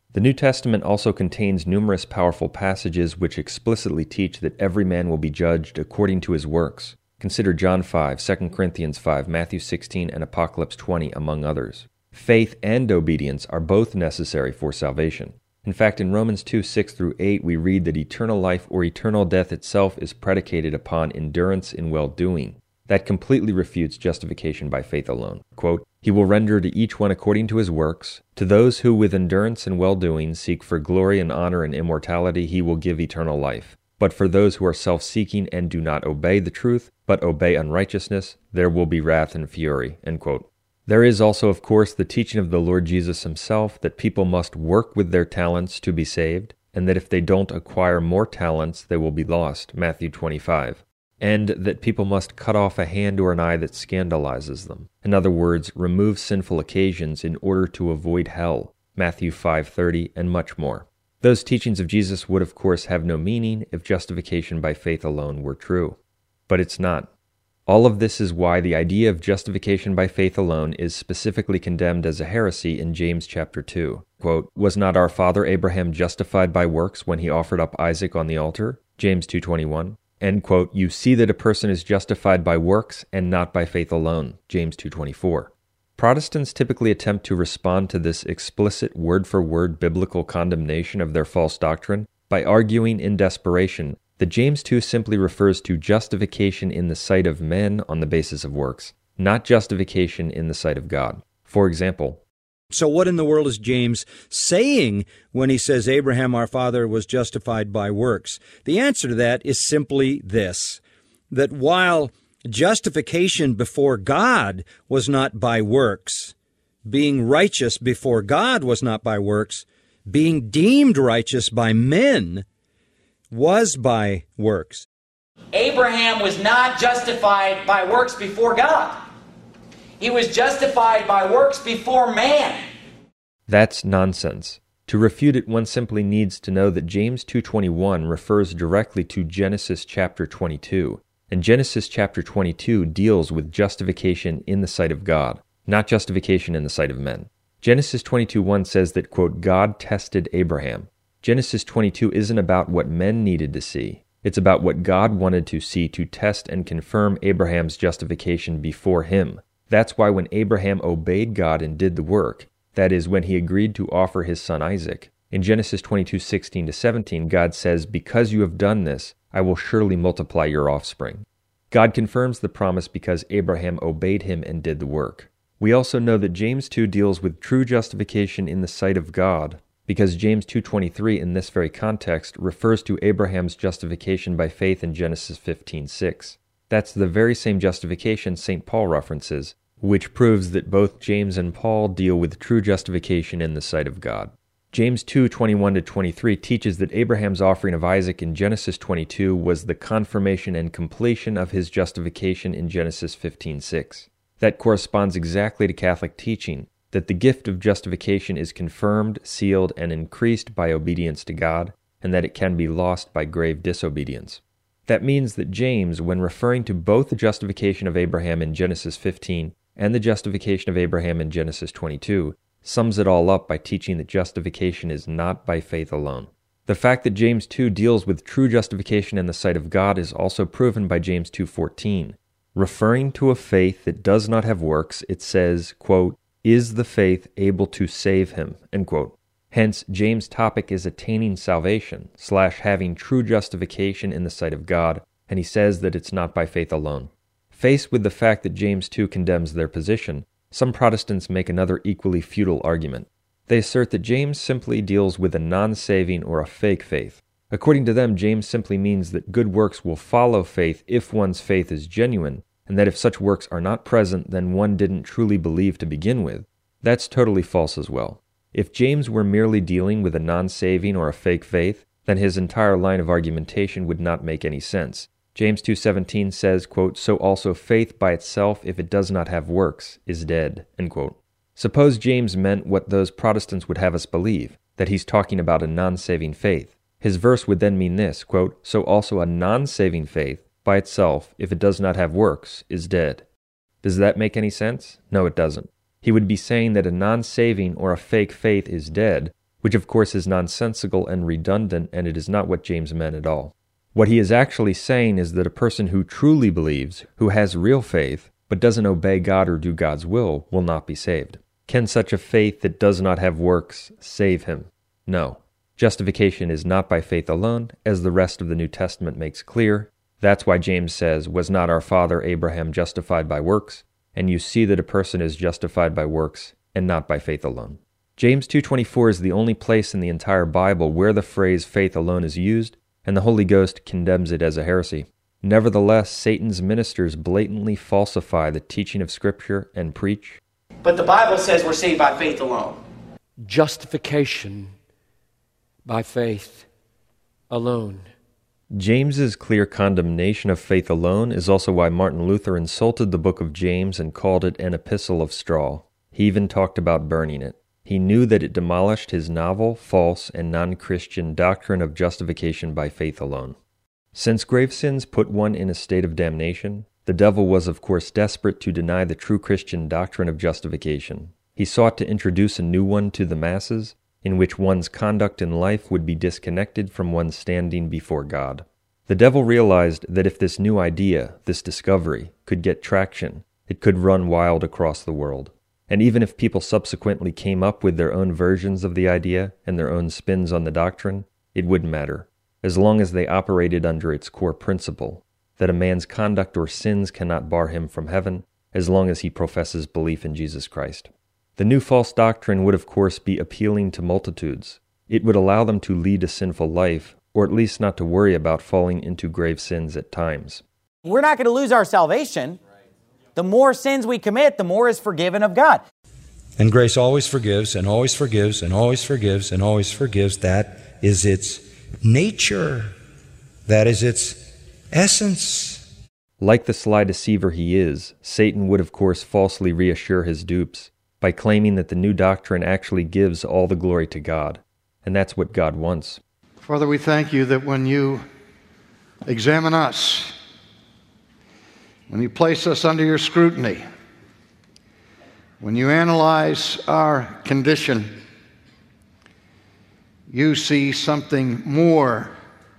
The New Testament also contains numerous powerful passages which explicitly teach that every man will be judged according to his works. Consider John five, Second Corinthians five, Matthew sixteen, and Apocalypse twenty, among others. Faith and obedience are both necessary for salvation. In fact, in Romans two, six through eight, we read that eternal life or eternal death itself is predicated upon endurance in well-doing. That completely refutes justification by faith alone. Quote, "He will render to each one according to his works. To those who with endurance and well-doing seek for glory and honor and immortality, he will give eternal life. But for those who are self-seeking and do not obey the truth, but obey unrighteousness, there will be wrath and fury." End quote. There is also, of course, the teaching of the Lord Jesus himself that people must work with their talents to be saved, and that if they don't acquire more talents, they will be lost. Matthew twenty-five. And that people must cut off a hand or an eye that scandalizes them. In other words, remove sinful occasions in order to avoid hell. Matthew five thirty, and much more. Those teachings of Jesus would, of course, have no meaning if justification by faith alone were true. But it's not. All of this is why the idea of justification by faith alone is specifically condemned as a heresy in James chapter two. Quote, "Was not our father Abraham justified by works when he offered up Isaac on the altar?" James two twenty-one. End quote, "You see that a person is justified by works and not by faith alone." James two twenty-four. Protestants typically attempt to respond to this explicit word-for-word biblical condemnation of their false doctrine by arguing in desperation that James two simply refers to justification in the sight of men on the basis of works, not justification in the sight of God. For example, so what in the world is James saying when he says Abraham our father was justified by works? The answer to that is simply this, that while justification before God was not by works, being righteous before God was not by works, being deemed righteous by men was by works. Abraham was not justified by works before God. He was justified by works before man. That's nonsense. To refute it, one simply needs to know that James two twenty-one refers directly to Genesis chapter twenty-two, and Genesis chapter twenty-two deals with justification in the sight of God, not justification in the sight of men. Genesis twenty-two one says that, quote, "God tested Abraham." Genesis twenty-two isn't about what men needed to see. It's about what God wanted to see to test and confirm Abraham's justification before him. That's why when Abraham obeyed God and did the work, that is, when he agreed to offer his son Isaac, in Genesis twenty-two sixteen to seventeen, God says, "Because you have done this, I will surely multiply your offspring." God confirms the promise because Abraham obeyed him and did the work. We also know that James two deals with true justification in the sight of God, because James two twenty-three in this very context refers to Abraham's justification by faith in Genesis fifteen six. That's the very same justification Saint Paul references, which proves that both James and Paul deal with true justification in the sight of God. James two twenty-one to twenty-three teaches that Abraham's offering of Isaac in Genesis twenty-two was the confirmation and completion of his justification in Genesis fifteen six. That corresponds exactly to Catholic teaching, that the gift of justification is confirmed, sealed, and increased by obedience to God, and that it can be lost by grave disobedience. That means that James, when referring to both the justification of Abraham in Genesis fifteen and the justification of Abraham in Genesis twenty-two, sums it all up by teaching that justification is not by faith alone. The fact that James two deals with true justification in the sight of God is also proven by James two fourteen. Referring to a faith that does not have works, it says, quote, "Is the faith able to save him?" End quote. Hence, James' topic is attaining salvation, slash having true justification in the sight of God, and he says that it's not by faith alone. Faced with the fact that James two condemns their position, some Protestants make another equally futile argument. They assert that James simply deals with a non-saving or a fake faith. According to them, James simply means that good works will follow faith if one's faith is genuine, and that if such works are not present, then one didn't truly believe to begin with. That's totally false as well. If James were merely dealing with a non-saving or a fake faith, then his entire line of argumentation would not make any sense. James two seventeen says, quote, "So also faith by itself, if it does not have works, is dead." End quote. Suppose James meant what those Protestants would have us believe, that he's talking about a non-saving faith. His verse would then mean this, quote, "So also a non-saving faith, by itself, if it does not have works, is dead." Does that make any sense? No, it doesn't. He would be saying that a non-saving or a fake faith is dead, which of course is nonsensical and redundant, and it is not what James meant at all. What he is actually saying is that a person who truly believes, who has real faith, but doesn't obey God or do God's will, will not be saved. Can such a faith that does not have works save him? No. Justification is not by faith alone, as the rest of the New Testament makes clear. That's why James says, "Was not our father Abraham justified by works?" And you see that a person is justified by works and not by faith alone. James two twenty-four is the only place in the entire Bible where the phrase faith alone is used, and the Holy Ghost condemns it as a heresy. Nevertheless, Satan's ministers blatantly falsify the teaching of Scripture and preach. But the Bible says we're saved by faith alone. Justification by faith alone. James's clear condemnation of faith alone is also why Martin Luther insulted the book of James and called it an epistle of straw. He even talked about burning it. He knew that it demolished his novel, false, and non-Christian doctrine of justification by faith alone. Since grave sins put one in a state of damnation, the devil was of course desperate to deny the true Christian doctrine of justification. He sought to introduce a new one to the masses, in which one's conduct in life would be disconnected from one's standing before God. The devil realized that if this new idea, this discovery, could get traction, it could run wild across the world. And even if people subsequently came up with their own versions of the idea and their own spins on the doctrine, it wouldn't matter, as long as they operated under its core principle, that a man's conduct or sins cannot bar him from heaven, as long as he professes belief in Jesus Christ. The new false doctrine would of course be appealing to multitudes. It would allow them to lead a sinful life, or at least not to worry about falling into grave sins at times. We're not going to lose our salvation. The more sins we commit, the more is forgiven of God. And grace always forgives, and always forgives, and always forgives, and always forgives. That is its nature. That is its essence. Like the sly deceiver he is, Satan would of course falsely reassure his dupes by claiming that the new doctrine actually gives all the glory to God, and that's what God wants. Father, we thank you that when you examine us, when you place us under your scrutiny, when you analyze our condition, you see something more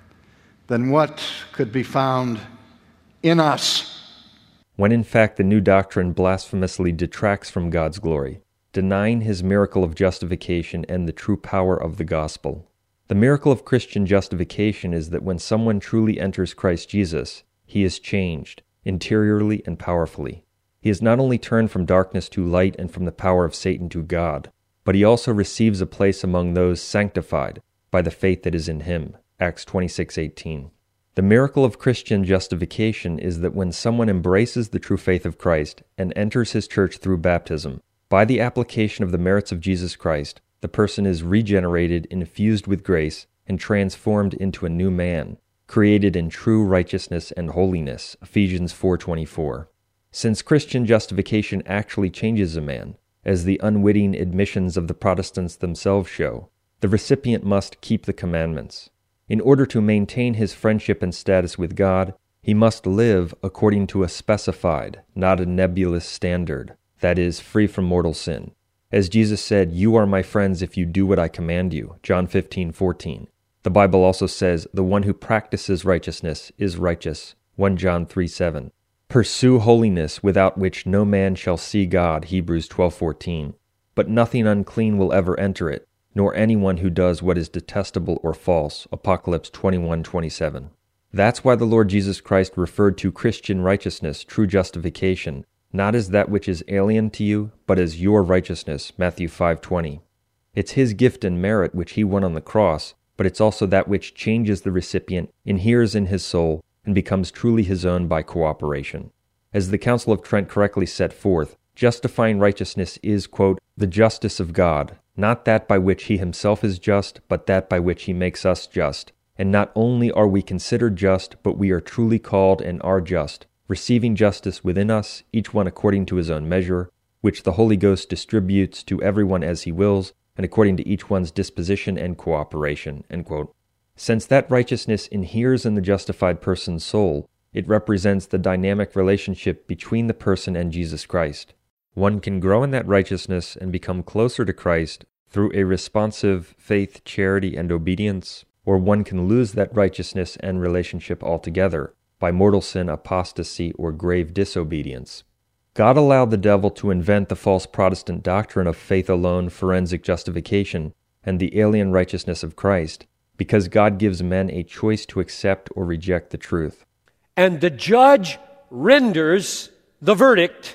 than what could be found in us. When in fact the new doctrine blasphemously detracts from God's glory, denying his miracle of justification and the true power of the gospel. The miracle of Christian justification is that when someone truly enters Christ Jesus, he is changed, interiorly and powerfully. He is not only turned from darkness to light and from the power of Satan to God, but he also receives a place among those sanctified by the faith that is in him. Acts twenty-six eighteen. The miracle of Christian justification is that when someone embraces the true faith of Christ and enters his church through baptism, by the application of the merits of Jesus Christ, the person is regenerated, infused with grace, and transformed into a new man, created in true righteousness and holiness. Ephesians four twenty-four. Since Christian justification actually changes a man, as the unwitting admissions of the Protestants themselves show, the recipient must keep the commandments. In order to maintain his friendship and status with God, he must live according to a specified, not a nebulous standard, that is, free from mortal sin. As Jesus said, "You are my friends if you do what I command you," John fifteen fourteen. The Bible also says, "The one who practices righteousness is righteous," First John three seven. "Pursue holiness, without which no man shall see God," Hebrews twelve fourteen. "But nothing unclean will ever enter it, nor anyone who does what is detestable or false," Apocalypse twenty-one twenty-seven. That's why the Lord Jesus Christ referred to Christian righteousness, true justification, not as that which is alien to you, but as your righteousness, Matthew five twenty. It's his gift and merit which he won on the cross, but it's also that which changes the recipient, inheres in his soul, and becomes truly his own by cooperation. As the Council of Trent correctly set forth, justifying righteousness is, quote, "the justice of God, not that by which he himself is just, but that by which he makes us just. And not only are we considered just, but we are truly called and are just, receiving justice within us, each one according to his own measure, which the Holy Ghost distributes to everyone as he wills, and according to each one's disposition and cooperation." End quote. Since that righteousness inheres in the justified person's soul, it represents the dynamic relationship between the person and Jesus Christ. One can grow in that righteousness and become closer to Christ through a responsive faith, charity, and obedience, or one can lose that righteousness and relationship altogether by mortal sin, apostasy, or grave disobedience. God allowed the devil to invent the false Protestant doctrine of faith alone, forensic justification, and the alien righteousness of Christ, because God gives men a choice to accept or reject the truth. And the judge renders the verdict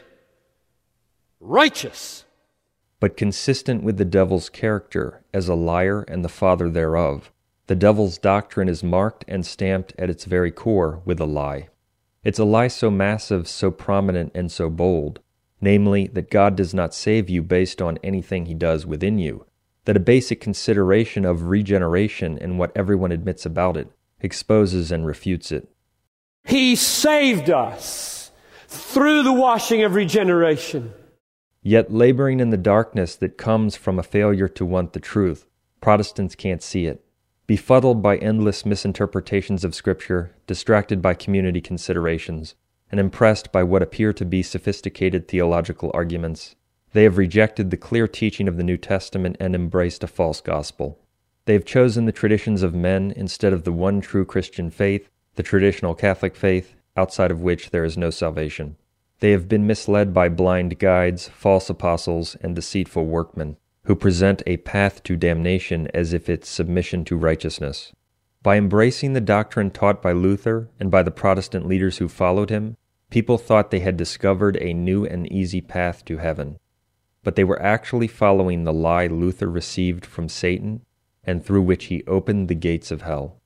righteous. But consistent with the devil's character as a liar and the father thereof, the devil's doctrine is marked and stamped at its very core with a lie. It's a lie so massive, so prominent, and so bold, namely that God does not save you based on anything he does within you, that a basic consideration of regeneration and what everyone admits about it exposes and refutes it. He saved us through the washing of regeneration. Yet laboring in the darkness that comes from a failure to want the truth, Protestants can't see it. Befuddled by endless misinterpretations of Scripture, distracted by community considerations, and impressed by what appear to be sophisticated theological arguments, they have rejected the clear teaching of the New Testament and embraced a false gospel. They have chosen the traditions of men instead of the one true Christian faith, the traditional Catholic faith, outside of which there is no salvation. They have been misled by blind guides, false apostles, and deceitful workmen, who present a path to damnation as if it's submission to righteousness. By embracing the doctrine taught by Luther and by the Protestant leaders who followed him, people thought they had discovered a new and easy path to heaven. But they were actually following the lie Luther received from Satan and through which he opened the gates of hell.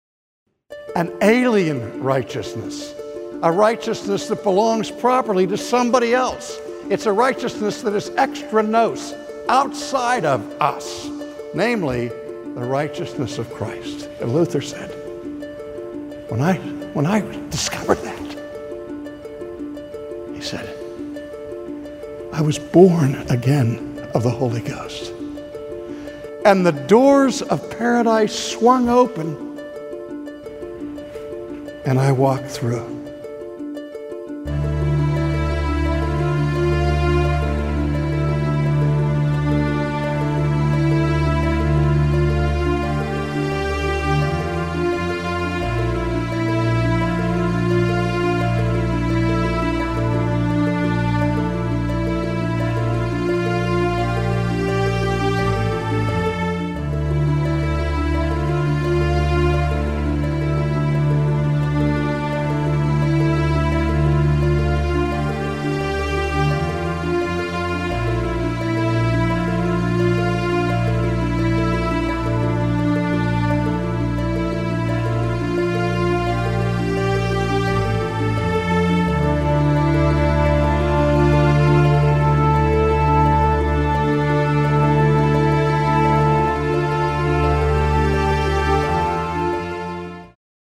An alien righteousness, a righteousness that belongs properly to somebody else. It's a righteousness that is extra nos, outside of us, namely the righteousness of Christ. And Luther said, when I, when I discovered that, he said, I was born again of the Holy Ghost. And the doors of paradise swung open, and I walked through.